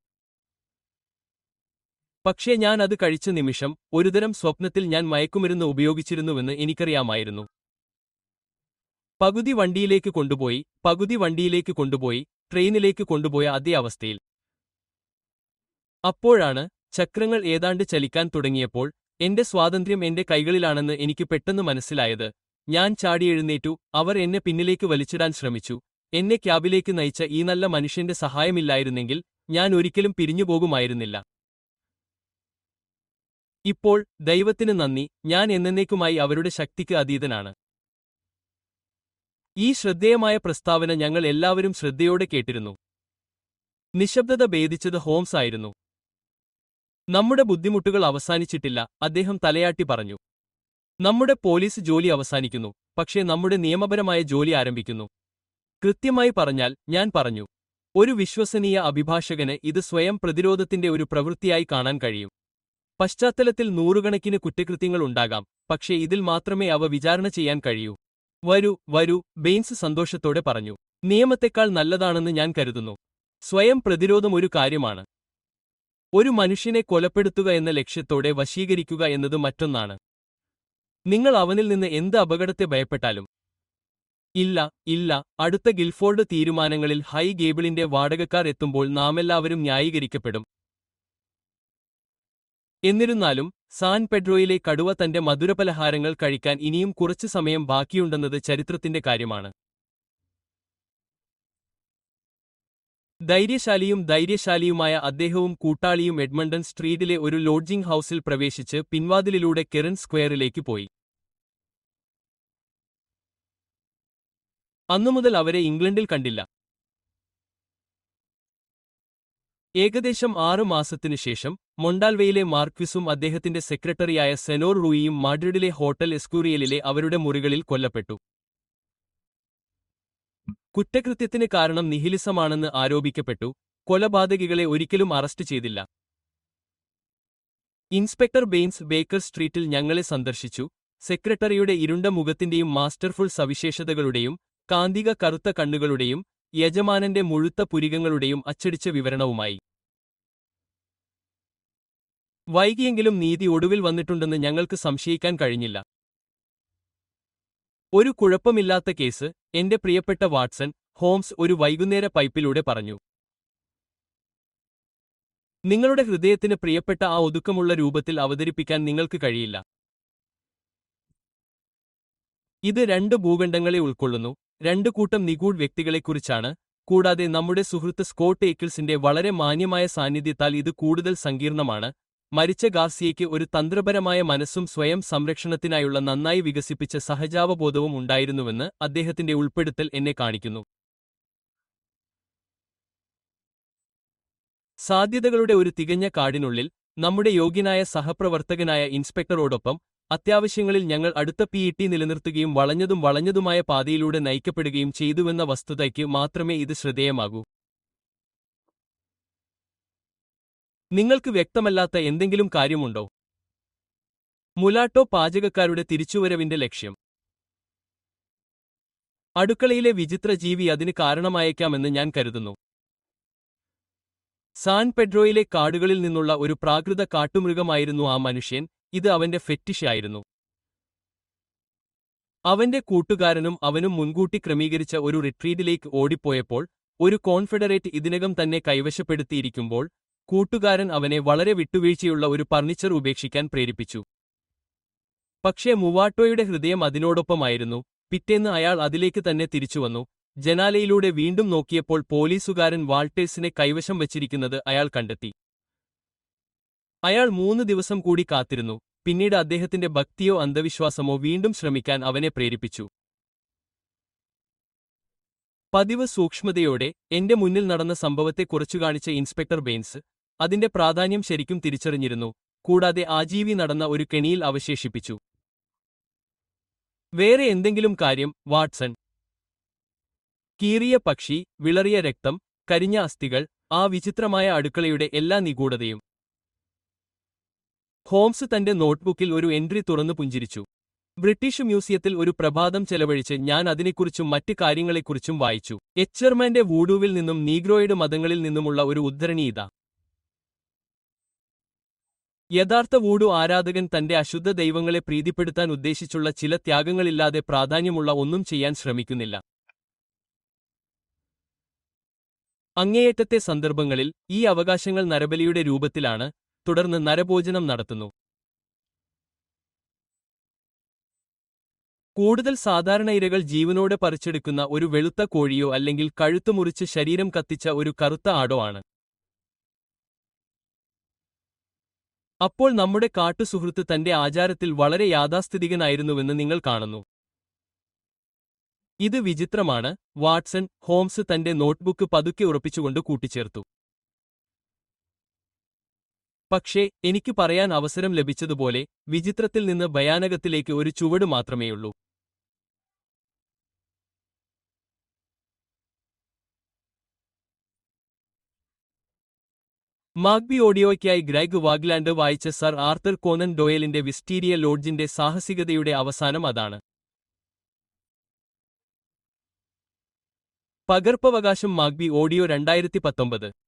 പക്ഷേ ഞാൻ അത് കഴിച്ച നിമിഷം ഒരുതരം സ്വപ്നത്തിൽ ഞാൻ മയക്കുമരുന്ന് ഉപയോഗിച്ചിരുന്നുവെന്ന് എനിക്കറിയാമായിരുന്നു. പകുതി വണ്ടിയിലേക്ക് കൊണ്ടുപോയി പകുതി വണ്ടിയിലേക്ക് കൊണ്ടുപോയി ട്രെയിനിലേക്ക് കൊണ്ടുപോയ അതേ അവസ്ഥയിൽ. അപ്പോഴാണ് ചക്രങ്ങൾ ഏതാണ്ട് ചലിക്കാൻ തുടങ്ങിയപ്പോൾ എന്റെ സ്വാതന്ത്ര്യം എന്റെ കൈകളിലാണെന്ന് എനിക്ക് പെട്ടെന്ന് മനസ്സിലായത്. ഞാൻ ചാടിയെഴുന്നേറ്റു. അവർ എന്നെ പിന്നിലേക്ക് വലിച്ചിടാൻ ശ്രമിച്ചു. എന്നെ ക്യാബിലേക്ക് നയിച്ച ഈ നല്ല മനുഷ്യന്റെ സഹായമില്ലായിരുന്നെങ്കിൽ ഞാൻ ഒരിക്കലും പിരിഞ്ഞുപോകുമായിരുന്നില്ല. ഇപ്പോൾ ദൈവത്തിന് നന്ദി, ഞാൻ എന്നേക്കുമായി അവരുടെ ശക്തിക്ക് അതീതനാണ്. ഈ ശ്രദ്ധേയമായ പ്രസ്താവന ഞങ്ങൾ എല്ലാവരും ശ്രദ്ധയോടെ കേട്ടിരുന്നു. നിശബ്ദത ഭേദിച്ചത് ഹോംസ് ആയിരുന്നു. നമ്മുടെ ബുദ്ധിമുട്ടുകൾ അവസാനിച്ചിട്ടില്ല, അദ്ദേഹം തലയാട്ടി പറഞ്ഞു. നമ്മുടെ പോലീസ് ജോലി അവസാനിക്കുന്നു, പക്ഷേ നമ്മുടെ നിയമപരമായ ജോലി ആരംഭിക്കുന്നു. കൃത്യമായി പറഞ്ഞാൽ, ഞാൻ പറഞ്ഞു, ഒരു വിശ്വസനീയ അഭിഭാഷകന് ഇത് സ്വയം പ്രതിരോധത്തിന്റെ ഒരു പ്രവൃത്തിയായി കാണാൻ കഴിയും. പശ്ചാത്തലത്തിൽ നൂറുകണക്കിന് കുറ്റകൃത്യങ്ങൾ ഉണ്ടാകാം, പക്ഷേ ഇതിൽ മാത്രമേ അവ വിചാരണ ചെയ്യാൻ കഴിയൂ. വരൂ വരൂ, ബെയിൻസ് സന്തോഷത്തോടെ പറഞ്ഞു. നിയമത്തെക്കാൾ നല്ലതാണെന്ന് ഞാൻ കരുതുന്നു. സ്വയം പ്രതിരോധം ഒരു കാര്യമാണ്. ഒരു മനുഷ്യനെ കൊലപ്പെടുത്തുക എന്ന ലക്ഷ്യത്തോടെ വശീകരിക്കുക എന്നത് മറ്റൊന്നാണ്. നിങ്ങൾ അവനിൽ നിന്ന് എന്ത് അപകടത്തെ ഭയപ്പെട്ടാലും. ഇല്ല ഇല്ല അടുത്ത ഗിൽഫോർഡ് തീരുമാനങ്ങളിൽ ഹൈ ഗേബിളിന്റെ വാടകക്കാർ എത്തുമ്പോൾ നാമെല്ലാവരും ന്യായീകരിക്കപ്പെടും. എന്നിരുന്നാലും സാൻ പെഡ്രോയിലെ കടുവ തന്റെ മധുരപലഹാരങ്ങൾ കഴിക്കാൻ ഇനിയും കുറച്ചു സമയം ബാക്കിയുണ്ടെന്നത് ചരിത്രത്തിന്റെ കാര്യമാണ്. ധൈര്യശാലിയും ധൈര്യശാലിയുമായ അദ്ദേഹവും കൂട്ടാളിയും എഡ്മണ്ടൺ സ്ട്രീറ്റിലെ ഒരു ലോഡ്ജിംഗ് ഹൌസിൽ പ്രവേശിച്ച് പിൻവാതിലിലൂടെ കെറൻ സ്ക്വയറിലേക്ക് പോയി. അന്നുമുതൽ അവരെ ഇംഗ്ലണ്ടിൽ കണ്ടില്ല. ഏകദേശം ആറു മാസത്തിനു ശേഷം മൊണ്ടാൽവയിലെ മാർക്വിസും അദ്ദേഹത്തിന്റെ സെക്രട്ടറിയായ സെനോർ റൂയിയും മാഡ്രിഡിലെ ഹോട്ടൽ എസ്കൂറിയലിലെ അവരുടെ മുറികളിൽ കൊല്ലപ്പെട്ടു. കുറ്റകൃത്യത്തിന് കാരണം നിഹിലിസമാണെന്ന് ആരോപിക്കപ്പെട്ടു. കൊലപാതകികളെ ഒരിക്കലും അറസ്റ്റ് ചെയ്തില്ല. ഇൻസ്പെക്ടർ ബെയിൻസ് ബേക്കർ സ്ട്രീറ്റിൽ ഞങ്ങളെ സന്ദർശിച്ചു. സെക്രട്ടറിയുടെ ഇരുണ്ട മുഖത്തിന്റെയും മാസ്റ്റർഫുൾ സവിശേഷതകളുടെയും കാന്തിക കറുത്ത കണ്ണുകളുടെയും യജമാനന്റെ മുഴുത്ത പുരികങ്ങളുടെയും അച്ചടിച്ച വിവരണവുമായി. വൈകിയെങ്കിലും നീതി ഒടുവിൽ വന്നിട്ടുണ്ടെന്ന് ഞങ്ങൾക്ക് സംശയിക്കാൻ കഴിഞ്ഞില്ല. ഒരു കുഴപ്പമില്ലാത്ത കേസ്, എന്റെ പ്രിയപ്പെട്ട വാട്സൺ, ഹോംസ് ഒരു വൈകുന്നേര പൈപ്പിലൂടെ പറഞ്ഞു. നിങ്ങളുടെ ഹൃദയത്തിന് പ്രിയപ്പെട്ട ആ ഒതുക്കമുള്ള രൂപത്തിൽ അവതരിപ്പിക്കാൻ നിങ്ങൾക്ക് കഴിയില്ല. ഇത് രണ്ട് ഭൂഖണ്ഡങ്ങളെ ഉൾക്കൊള്ളുന്നു, രണ്ടു കൂട്ടം നിഗൂഢ വ്യക്തികളെക്കുറിച്ചാണ്. കൂടാതെ നമ്മുടെ സുഹൃത്ത് സ്കോട്ട് ഏക്കിൾസിന്റെ വളരെ മാന്യമായ സാന്നിധ്യത്താൽ ഇത് കൂടുതൽ സങ്കീർണമാണ്. മരിച്ച ഗാർസിയയ്ക്ക് ഒരു തന്ത്രപരമായ മനസ്സും സ്വയം സംരക്ഷണത്തിനായുള്ള നന്നായി വികസിപ്പിച്ച സഹജാവബോധവും ഉണ്ടായിരുന്നുവെന്ന് അദ്ദേഹത്തിന്റെ ഉൾപ്പെടുത്തൽ എന്നെ കാണിക്കുന്നു. സാധ്യതകളുടെ ഒരു തികഞ്ഞ കാടിനുള്ളിൽ നമ്മുടെ യോഗ്യനായ സഹപ്രവർത്തകനായ ഇൻസ്പെക്ടറോടൊപ്പം അത്യാവശ്യങ്ങളിൽ ഞങ്ങൾ അടുത്ത പി ഇ ടി നിലനിർത്തുകയും വളഞ്ഞതും വളഞ്ഞതുമായ പാതയിലൂടെ നയിക്കപ്പെടുകയും ചെയ്തുവെന്ന വസ്തുതയ്ക്ക് മാത്രമേ ഇത് ശ്രദ്ധേയമാകൂ. നിങ്ങൾക്ക് വ്യക്തമല്ലാത്ത എന്തെങ്കിലും കാര്യമുണ്ടോ? മുലാട്ടോ പാചകക്കാരുടെ തിരിച്ചുവരവിന്റെ ലക്ഷ്യം. അടുക്കളയിലെ വിചിത്ര ജീവി അതിന് കാരണമായേക്കാമെന്ന് ഞാൻ കരുതുന്നു. സാൻ പെഡ്രോയിലെ കാടുകളിൽ നിന്നുള്ള ഒരു പ്രാകൃത കാട്ടുമൃഗമായിരുന്നു ആ മനുഷ്യൻ. ഇത് അവന്റെ ഫെറ്റിഷ് ആയിരുന്നു. അവന്റെ കൂട്ടുകാരനും അവനും മുൻകൂട്ടി ക്രമീകരിച്ച ഒരു റിട്രീറ്റിലേക്ക് ഓടിപ്പോയപ്പോൾ, ഒരു കോൺഫെഡറേറ്റ് ഇതിനകം തന്നെ കൈവശപ്പെടുത്തിയിരിക്കുമ്പോൾ, കൂട്ടുകാരൻ അവനെ വളരെ വിട്ടുവീഴ്ചയുള്ള ഒരു ഫർണിച്ചർ ഉപേക്ഷിക്കാൻ പ്രേരിപ്പിച്ചു. പക്ഷേ മുവാട്ടോയുടെ ഹൃദയം അതിനോടൊപ്പമായിരുന്നു. പിറ്റേന്ന് അയാൾ അതിലേക്ക് തന്നെ തിരിച്ചുവന്നു. ജനാലയിലൂടെ വീണ്ടും നോക്കിയപ്പോൾ പോലീസുകാരൻ വാൾട്ടേഴ്സിനെ കൈവശം വച്ചിരിക്കുന്നത് അയാൾ കണ്ടെത്തി. അയാൾ മൂന്ന് ദിവസം കൂടി കാത്തിരുന്നു. പിന്നീട് അദ്ദേഹത്തിന്റെ ഭക്തിയോ അന്ധവിശ്വാസമോ വീണ്ടും ശ്രമിക്കാൻ അവനെ പ്രേരിപ്പിച്ചു. പതിവ് സൂക്ഷ്മതയോടെ എന്റെ മുന്നിൽ നടന്ന സംഭവത്തെ കുറച്ചുകാണിച്ച ഇൻസ്പെക്ടർ ബെയിൻസ് അതിന്റെ പ്രാധാന്യം ശരിക്കും തിരിച്ചറിഞ്ഞിരുന്നു. കൂടാതെ ആജീവി നടന്ന ഒരു കെണിയിൽ അവശേഷിപ്പിച്ചു. വേറെ എന്തെങ്കിലും കാര്യം, വാട്സൺ? കീറിയ പക്ഷി, വിളറിയ രക്തം, കരിഞ്ഞ അസ്ഥികൾ, ആ വിചിത്രമായ അടുക്കളയുടെ എല്ലാ നിഗൂഢതയും. ഹോംസ് തന്റെ നോട്ട്ബുക്കിൽ ഒരു എൻട്രി തുറന്നു പുഞ്ചിരിച്ചു. ബ്രിട്ടീഷ് മ്യൂസിയത്തിൽ ഒരു പ്രഭാതം ചെലവഴിച്ച് ഞാൻ അതിനെക്കുറിച്ചും മറ്റ് കാര്യങ്ങളെക്കുറിച്ചും വായിച്ചു. എച്ചർമാന്റെ വൂഡുവിൽ നിന്നും നീഗ്രോയിഡ് മതങ്ങളിൽ നിന്നുമുള്ള ഒരു ഉദ്ധരണി ഇതാ. യഥാർത്ഥ വൂഡു ആരാധകൻ തന്റെ അശുദ്ധ ദൈവങ്ങളെ പ്രീതിപ്പെടുത്താൻ ഉദ്ദേശിച്ചുള്ള ചില ത്യാഗങ്ങളില്ലാതെ പ്രാധാന്യമുള്ള ഒന്നും ചെയ്യാൻ ശ്രമിക്കുന്നില്ല. അങ്ങേയറ്റത്തെ സന്ദർഭങ്ങളിൽ ഈ അവകാശങ്ങൾ നരബലിയുടെ രൂപത്തിലാണ്, തുടർന്ന് നരഭോജനം നടത്തുന്നു. കൂടുതൽ സാധാരണ ഇരകൾ ജീവനോടെ പറിച്ചെടുക്കുന്ന ഒരു വെളുത്ത കോഴിയോ അല്ലെങ്കിൽ കഴുത്തു മുറിച്ച് ശരീരം കത്തിച്ച ഒരു കറുത്ത ആടോ ആണ്. അപ്പോൾ നമ്മുടെ കാട്ടുസുഹൃത്ത് തന്റെ ആചാരത്തിൽ വളരെ യാഥാസ്ഥിതികനായിരുന്നുവെന്ന് നിങ്ങൾ കാണുന്നു. ഇത് വിചിത്രമാണ്, വാട്സൺ, ഹോംസ് തന്റെ നോട്ട്ബുക്ക് പതുക്കെ ഉറപ്പിച്ചുകൊണ്ട് കൂട്ടിച്ചേർത്തു. പക്ഷേ എനിക്ക് പറയാൻ അവസരം ലഭിച്ചതുപോലെ വിചിത്രത്തിൽ നിന്ന് ഭയാനകത്തിലേക്ക് ഒരു ചുവട് മാത്രമേയുള്ളൂ. മാഗ്ബി ഓഡിയോയ്ക്കായി ഗ്രൈഗ് വാഗ്ലാൻഡ് വായിച്ച സർ ആർത്തർ കോനൻ ഡോയലിന്റെ വിസ്റ്റീരിയ ലോഡ്ജിന്റെ സാഹസികതയുടെ അവസാനം അതാണ്. പകർപ്പവകാശം മാഗ്ബി ഓഡിയോ രണ്ടായിരത്തി പത്തൊമ്പത്.